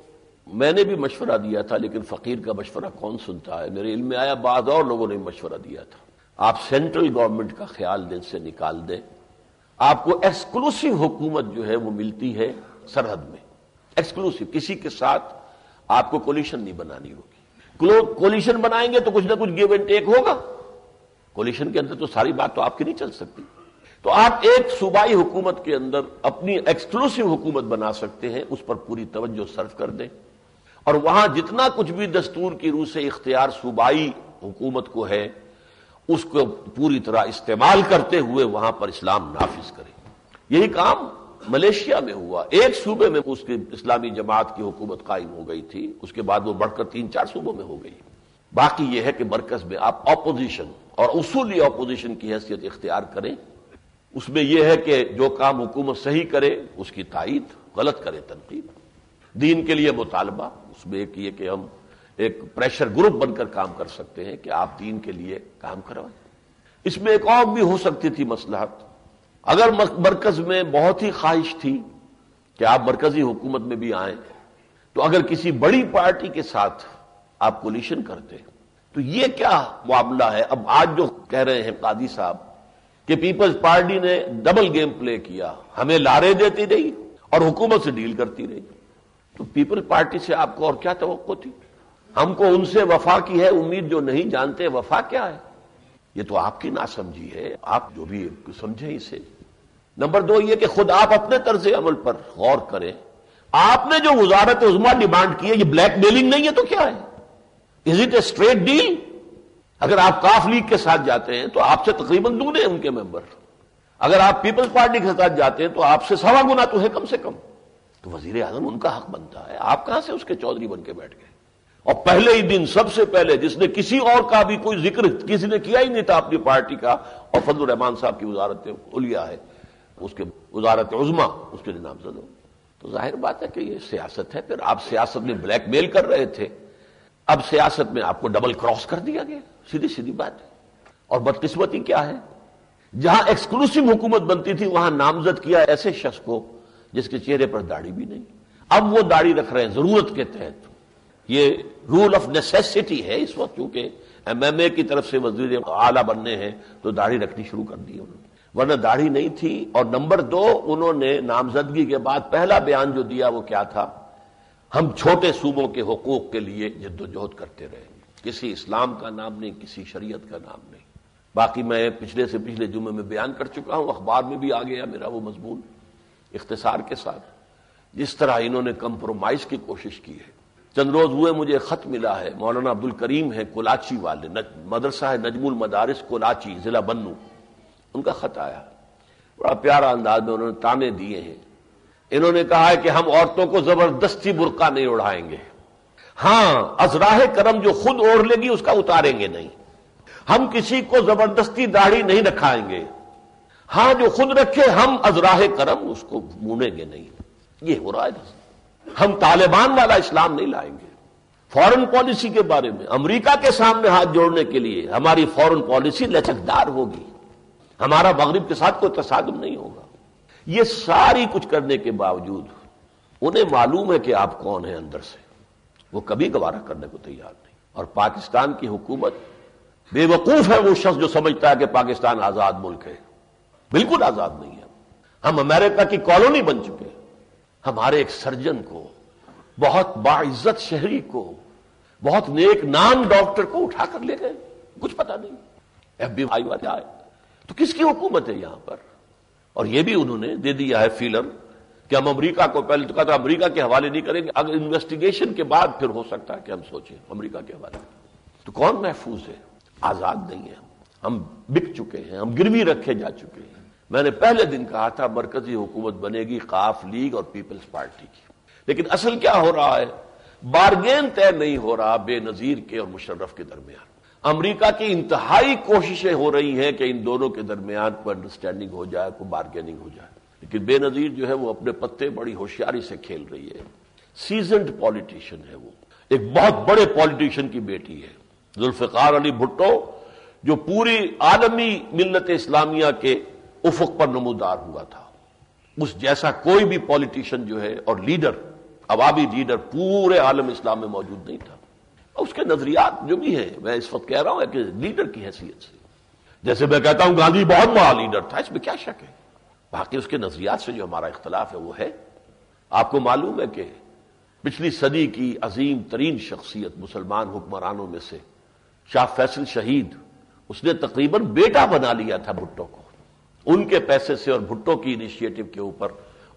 میں نے بھی مشورہ دیا تھا، لیکن فقیر کا مشورہ کون سنتا ہے، میرے علم میں آیا بعض اور لوگوں نے مشورہ دیا تھا، آپ سینٹرل گورنمنٹ کا خیال دل سے نکال دیں، آپ کو ایکسکلوسیو حکومت جو ہے وہ ملتی ہے سرحد میں، ایکسکلوسیو، کسی کے ساتھ آپ کو کولیشن نہیں بنانی ہوگی۔ کولیشن بنائیں گے تو کچھ نہ کچھ گیو اینڈ ٹیک ہوگا، کولیشن کے اندر تو ساری بات تو آپ کی نہیں چل سکتی، تو آپ ایک صوبائی حکومت کے اندر اپنی ایکسکلوسیو حکومت بنا سکتے ہیں، اس پر پوری توجہ صرف کر دیں، اور وہاں جتنا کچھ بھی دستور کی روح سے اختیار صوبائی حکومت کو ہے اس کو پوری طرح استعمال کرتے ہوئے وہاں پر اسلام نافذ کریں۔ یہی کام ملیشیا میں ہوا، ایک صوبے میں اس کی اسلامی جماعت کی حکومت قائم ہو گئی تھی، اس کے بعد وہ بڑھ کر 3-4 صوبوں میں ہو گئی۔ باقی یہ ہے کہ مرکز میں آپ اپوزیشن اور اصولی اپوزیشن کی حیثیت اختیار کریں، اس میں یہ ہے کہ جو کام حکومت صحیح کرے اس کی تائید، غلط کرے تنقید، دین کے لیے مطالبہ، اس میں ایک یہ کہ ہم ایک پریشر گروپ بن کر کام کر سکتے ہیں کہ آپ دین کے لیے کام کروائیں۔ اس میں ایک اور بھی ہو سکتی تھی مصلحت، اگر مرکز میں بہت ہی خواہش تھی کہ آپ مرکزی حکومت میں بھی آئیں، تو اگر کسی بڑی پارٹی کے ساتھ آپ کولیشن کرتے تو یہ کیا معاملہ ہے؟ اب آج جو کہہ رہے ہیں قاضی صاحب کہ پیپلز پارٹی نے ڈبل گیم پلے کیا، ہمیں لارے دیتی رہی اور حکومت سے ڈیل کرتی رہی، تو پیپل پارٹی سے آپ کو اور کیا توقع تھی؟ ہم کو ان سے وفا کی ہے امید جو نہیں جانتے وفا کیا ہے۔ یہ تو آپ کی ناسمجھی ہے، آپ جو بھی سمجھیں اسے۔ نمبر 2 یہ کہ خود آپ اپنے طرز عمل پر غور کریں، آپ نے جو وزارت عظمیٰ ڈیمانڈ کی ہے یہ بلیک میلنگ نہیں ہے تو کیا ہے؟ Is it a straight deal? اگر آپ کاف لیگ کے ساتھ جاتے ہیں تو آپ سے تقریباً دگنے ان کے ممبر، اگر آپ پیپلز پارٹی کے ساتھ جاتے ہیں تو آپ سے 1.25 گنا تو ہے کم سے کم، تو وزیر اعظم ان کا حق بنتا ہے، آپ کہاں سے اس کے چودھری بن کے بیٹھ گئے؟ اور پہلے ہی دن سب سے پہلے جس نے کسی اور کا بھی کوئی ذکر کسی نے کیا ہی نہیں تھا اپنی پارٹی کا، اور فضل الرحمان صاحب کی وزارت علیہ ہے، اس کے وزارت عظمیٰ اس کے نامزد ہو، تو ظاہر بات ہے کہ یہ سیاست ہے۔ پھر آپ سیاست میں بلیک میل کر رہے تھے، اب سیاست میں آپ کو ڈبل کراس کر دیا گیا، سیدھی بات ہے۔ اور بدقسمتی کیا ہے، جہاں ایکسکلوسیو حکومت بنتی تھی وہاں نامزد کیا ایسے شخص کو جس کے چہرے پر داڑھی بھی نہیں، اب وہ داڑھی رکھ رہے ہیں ضرورت کے تحت۔ یہ رول آف نیسیسٹی ہے اس وقت، چونکہ ایم اے کی طرف سے وزیر اعلیٰ بننے ہیں تو داڑھی رکھنی شروع کر دی انہوں نے، ورنہ داڑھی نہیں تھی۔ اور نمبر 2 انہوں نے نامزدگی کے بعد پہلا بیان جو دیا وہ کیا تھا؟ ہم چھوٹے صوبوں کے حقوق کے لیے جدوجہد کرتے رہے، کسی اسلام کا نام نہیں، کسی شریعت کا نام نہیں۔ باقی میں پچھلے جمعے میں بیان کر چکا ہوں، اخبار میں بھی آ گیا میرا وہ مضمون اختصار کے ساتھ، جس طرح انہوں نے کمپرومائز کی کوشش کی ہے۔ چند روز ہوئے مجھے خط ملا ہے، مولانا عبد الکریم ہے کولاچی والے، مدرسہ ہے نجم المدارس کولاچی ضلع بنو، ان کا خط آیا، بڑا پیارا انداز میں انہوں نے تانے دیے ہیں۔ انہوں نے کہا ہے کہ ہم عورتوں کو زبردستی برقع نہیں اڑائیں گے، ہاں ازراہ کرم جو خود اوڑھ لے گی اس کا اتاریں گے نہیں. ہم کسی کو زبردستی داڑھی نہیں رکھائیں گے. ہاں جو خود رکھے ہم ازراہ کرم اس کو مونیں گے نہیں. یہ ہو رہا ہے. ہم طالبان والا اسلام نہیں لائیں گے. فورن پالیسی کے بارے میں امریکہ کے سامنے ہاتھ جوڑنے کے لیے ہماری فورن پالیسی لچکدار ہوگی. ہمارا مغرب کے ساتھ کوئی تصادم نہیں ہوگا. یہ ساری کچھ کرنے کے باوجود انہیں معلوم ہے کہ آپ کون ہیں اندر سے. وہ کبھی گوارا کرنے کو تیار نہیں. اور پاکستان کی حکومت بے وقوف ہے وہ شخص جو سمجھتا ہے کہ پاکستان آزاد ملک ہے. بالکل آزاد نہیں ہے. ہم امریکہ کی کالونی بن چکے ہیں. ہمارے ایک سرجن کو، بہت باعزت شہری کو، بہت نیک نام ڈاکٹر کو اٹھا کر لے گئے. کچھ پتا نہیں. ایف بی آئی والے آئے تو کس کی حکومت ہے یہاں پر؟ اور یہ بھی انہوں نے دے دیا ہے فیلر کہ ہم امریکہ کو، پہلے تو کہا تھا امریکہ کے حوالے نہیں کریں گے، اگر انویسٹیگیشن کے بعد پھر ہو سکتا ہے کہ ہم سوچیں امریکہ کے حوالے. تو کون محفوظ ہے؟ آزاد نہیں ہے. ہم بک چکے ہیں، ہم گروی رکھے جا چکے ہیں. میں نے پہلے دن کہا تھا مرکزی حکومت بنے گی قاف لیگ اور پیپلز پارٹی کی. لیکن اصل کیا ہو رہا ہے؟ بارگین طے نہیں ہو رہا بے نظیر کے اور مشرف کے درمیان. امریکہ کی انتہائی کوششیں ہو رہی ہیں کہ ان دونوں کے درمیان کوئی انڈرسٹینڈنگ ہو جائے، کوئی بارگیننگ ہو جائے. لیکن بے نظیر جو ہے وہ اپنے پتے بڑی ہوشیاری سے کھیل رہی ہے. سیزنڈ پولیٹیشین ہے وہ. ایک بہت بڑے پولیٹیشین کی بیٹی ہے ذوالفقار علی بھٹو، جو پوری عالمی ملت اسلامیہ کے افق پر نمودار ہوا تھا. اس جیسا کوئی بھی پولیٹیشین جو ہے اور لیڈر، عوامی لیڈر پورے عالم اسلام میں موجود نہیں تھا. اس کے نظریات جو بھی ہیں، میں اس وقت کہہ رہا ہوں کہ لیڈر کی حیثیت سے، جیسے میں کہتا ہوں گاندھی بہت بڑا لیڈر تھا، اس میں کیا شک ہے. باقی اس کے نظریات سے جو ہمارا اختلاف ہے وہ ہے. آپ کو معلوم ہے کہ پچھلی صدی کی عظیم ترین شخصیت مسلمان حکمرانوں میں سے شاہ فیصل شہید، اس نے تقریباً بیٹا بنا لیا تھا بھٹو کو. ان کے پیسے سے اور بھٹو کی انیشیٹو کے اوپر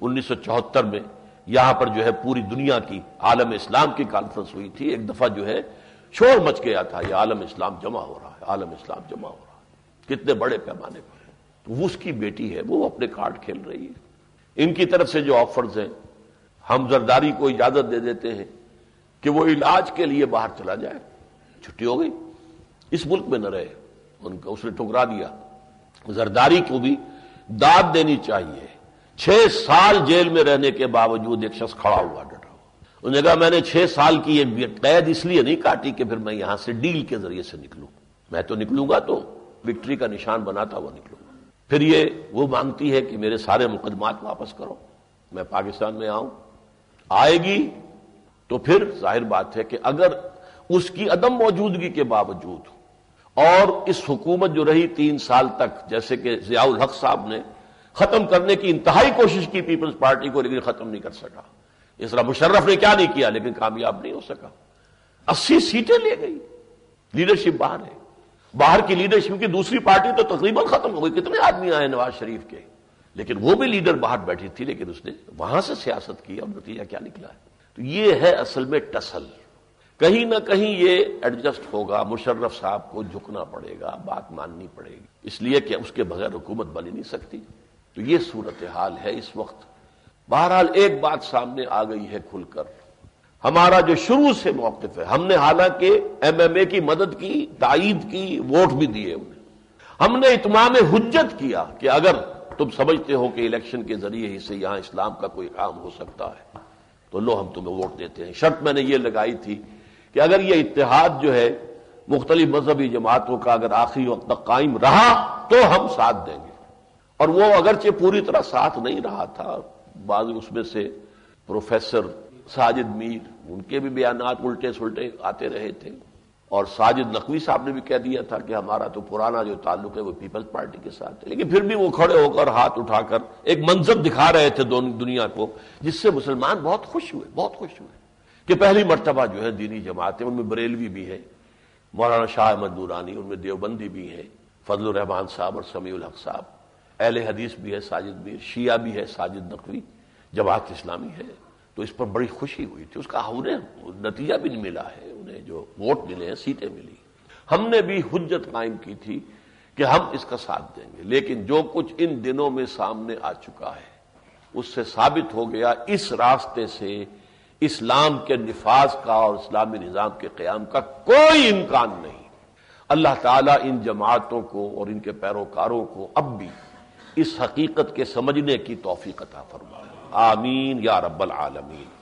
1974 میں یہاں پر جو ہے پوری دنیا کی عالم اسلام کی کانفرنس ہوئی تھی. ایک دفعہ جو ہے شور مچ گیا تھا، یہ عالم اسلام جمع ہو رہا ہے، عالم اسلام جمع ہو رہا ہے. کتنے بڑے پیمانے پر ہے. وہ اس کی بیٹی ہے، وہ اپنے کارڈ کھیل رہی ہے. ان کی طرف سے جو آفرز ہیں، ہم زرداری کو اجازت دے دیتے ہیں کہ وہ علاج کے لیے باہر چلا جائے. چھٹی ہو گئی، اس ملک میں نہ رہے. ان کا اس نے ٹھکرا دیا. زرداری کو بھی داد دینی چاہیے. 6 سال جیل میں رہنے کے باوجود ایک شخص کھڑا ہوا ڈٹا ہوا. انہوں نے کہا میں نے 6 سال کی یہ قید اس لیے نہیں کاٹی کہ پھر میں یہاں سے ڈیل کے ذریعے سے نکلوں. میں تو نکلوں گا تو وکٹری کا نشان بناتا ہوا نکلوں گا. پھر یہ وہ مانگتی ہے کہ میرے سارے مقدمات واپس کرو، میں پاکستان میں آؤں. آئے گی تو پھر ظاہر بات ہے کہ اگر اس کی عدم موجودگی کے باوجود اور اس حکومت جو رہی 3 سال تک، جیسے کہ ضیاء الحق صاحب نے ختم کرنے کی انتہائی کوشش کی پیپلز پارٹی کو، لیکن ختم نہیں کر سکا. اس طرح مشرف نے کیا نہیں کیا لیکن کامیاب نہیں ہو سکا. 80 سیٹیں لے گئی. لیڈرشپ باہر ہے. باہر کی لیڈرشپ کی دوسری پارٹی تو تقریباً ختم ہو گئی. کتنے آدمی آئے نواز شریف کے، لیکن وہ بھی لیڈر باہر بیٹھی تھی، لیکن اس نے وہاں سے سیاست کی اور نتیجہ کیا نکلا ہے. تو یہ ہے اصل میں ٹسل. کہیں نہ کہیں یہ ایڈجسٹ ہوگا. مشرف صاحب کو جھکنا پڑے گا، بات ماننی پڑے گی، اس لیے کہ اس کے بغیر حکومت بن ہی نہیں سکتی. تو یہ صورتحال ہے اس وقت. بہرحال ایک بات سامنے آ گئی ہے کھل کر. ہمارا جو شروع سے موقف ہے، ہم نے حالانکہ ایم ایم اے کی مدد کی، تائید کی، ووٹ بھی دیے انہیں. ہم نے اتمام حجت کیا کہ اگر تم سمجھتے ہو کہ الیکشن کے ذریعے ہی سے یہاں اسلام کا کوئی کام ہو سکتا ہے تو لو ہم تمہیں ووٹ دیتے ہیں. شرط میں نے یہ لگائی تھی کہ اگر یہ اتحاد جو ہے مختلف مذہبی جماعتوں کا اگر آخری وقت تک قائم رہا تو ہم ساتھ دیں گے. اور وہ اگرچہ پوری طرح ساتھ نہیں رہا تھا. بعض اس میں سے پروفیسر ساجد میر، ان کے بھی بیانات الٹے سلٹے آتے رہے تھے. اور ساجد نقوی صاحب نے بھی کہہ دیا تھا کہ ہمارا تو پرانا جو تعلق ہے وہ پیپلز پارٹی کے ساتھ ہے. لیکن پھر بھی وہ کھڑے ہو کر ہاتھ اٹھا کر ایک منظر دکھا رہے تھے دنیا کو، جس سے مسلمان بہت خوش ہوئے، بہت خوش ہوئے کہ پہلی مرتبہ جو ہے دینی جماعتیں، ان میں بریلوی بھی ہے، مولانا شاہ احمد نورانی، ان میں دیوبندی بھی ہے، فضل الرحمان صاحب اور سمیع الحق صاحب، اہل حدیث بھی ہے ساجد میر، شیعہ بھی ہے ساجد نقوی، جماعت اسلامی ہے. تو اس پر بڑی خوشی ہوئی تھی. اس کا انہیں نتیجہ بھی نہیں ملا ہے، انہیں جو ووٹ ملے ہیں، سیٹیں ملی. ہم نے بھی حجت قائم کی تھی کہ ہم اس کا ساتھ دیں گے. لیکن جو کچھ ان دنوں میں سامنے آ چکا ہے اس سے ثابت ہو گیا اس راستے سے اسلام کے نفاذ کا اور اسلامی نظام کے قیام کا کوئی امکان نہیں۔ اللہ تعالیٰ ان جماعتوں کو اور ان کے پیروکاروں کو اب بھی اس حقیقت کے سمجھنے کی توفیق عطا فرمائے، آمین یا رب العالمین۔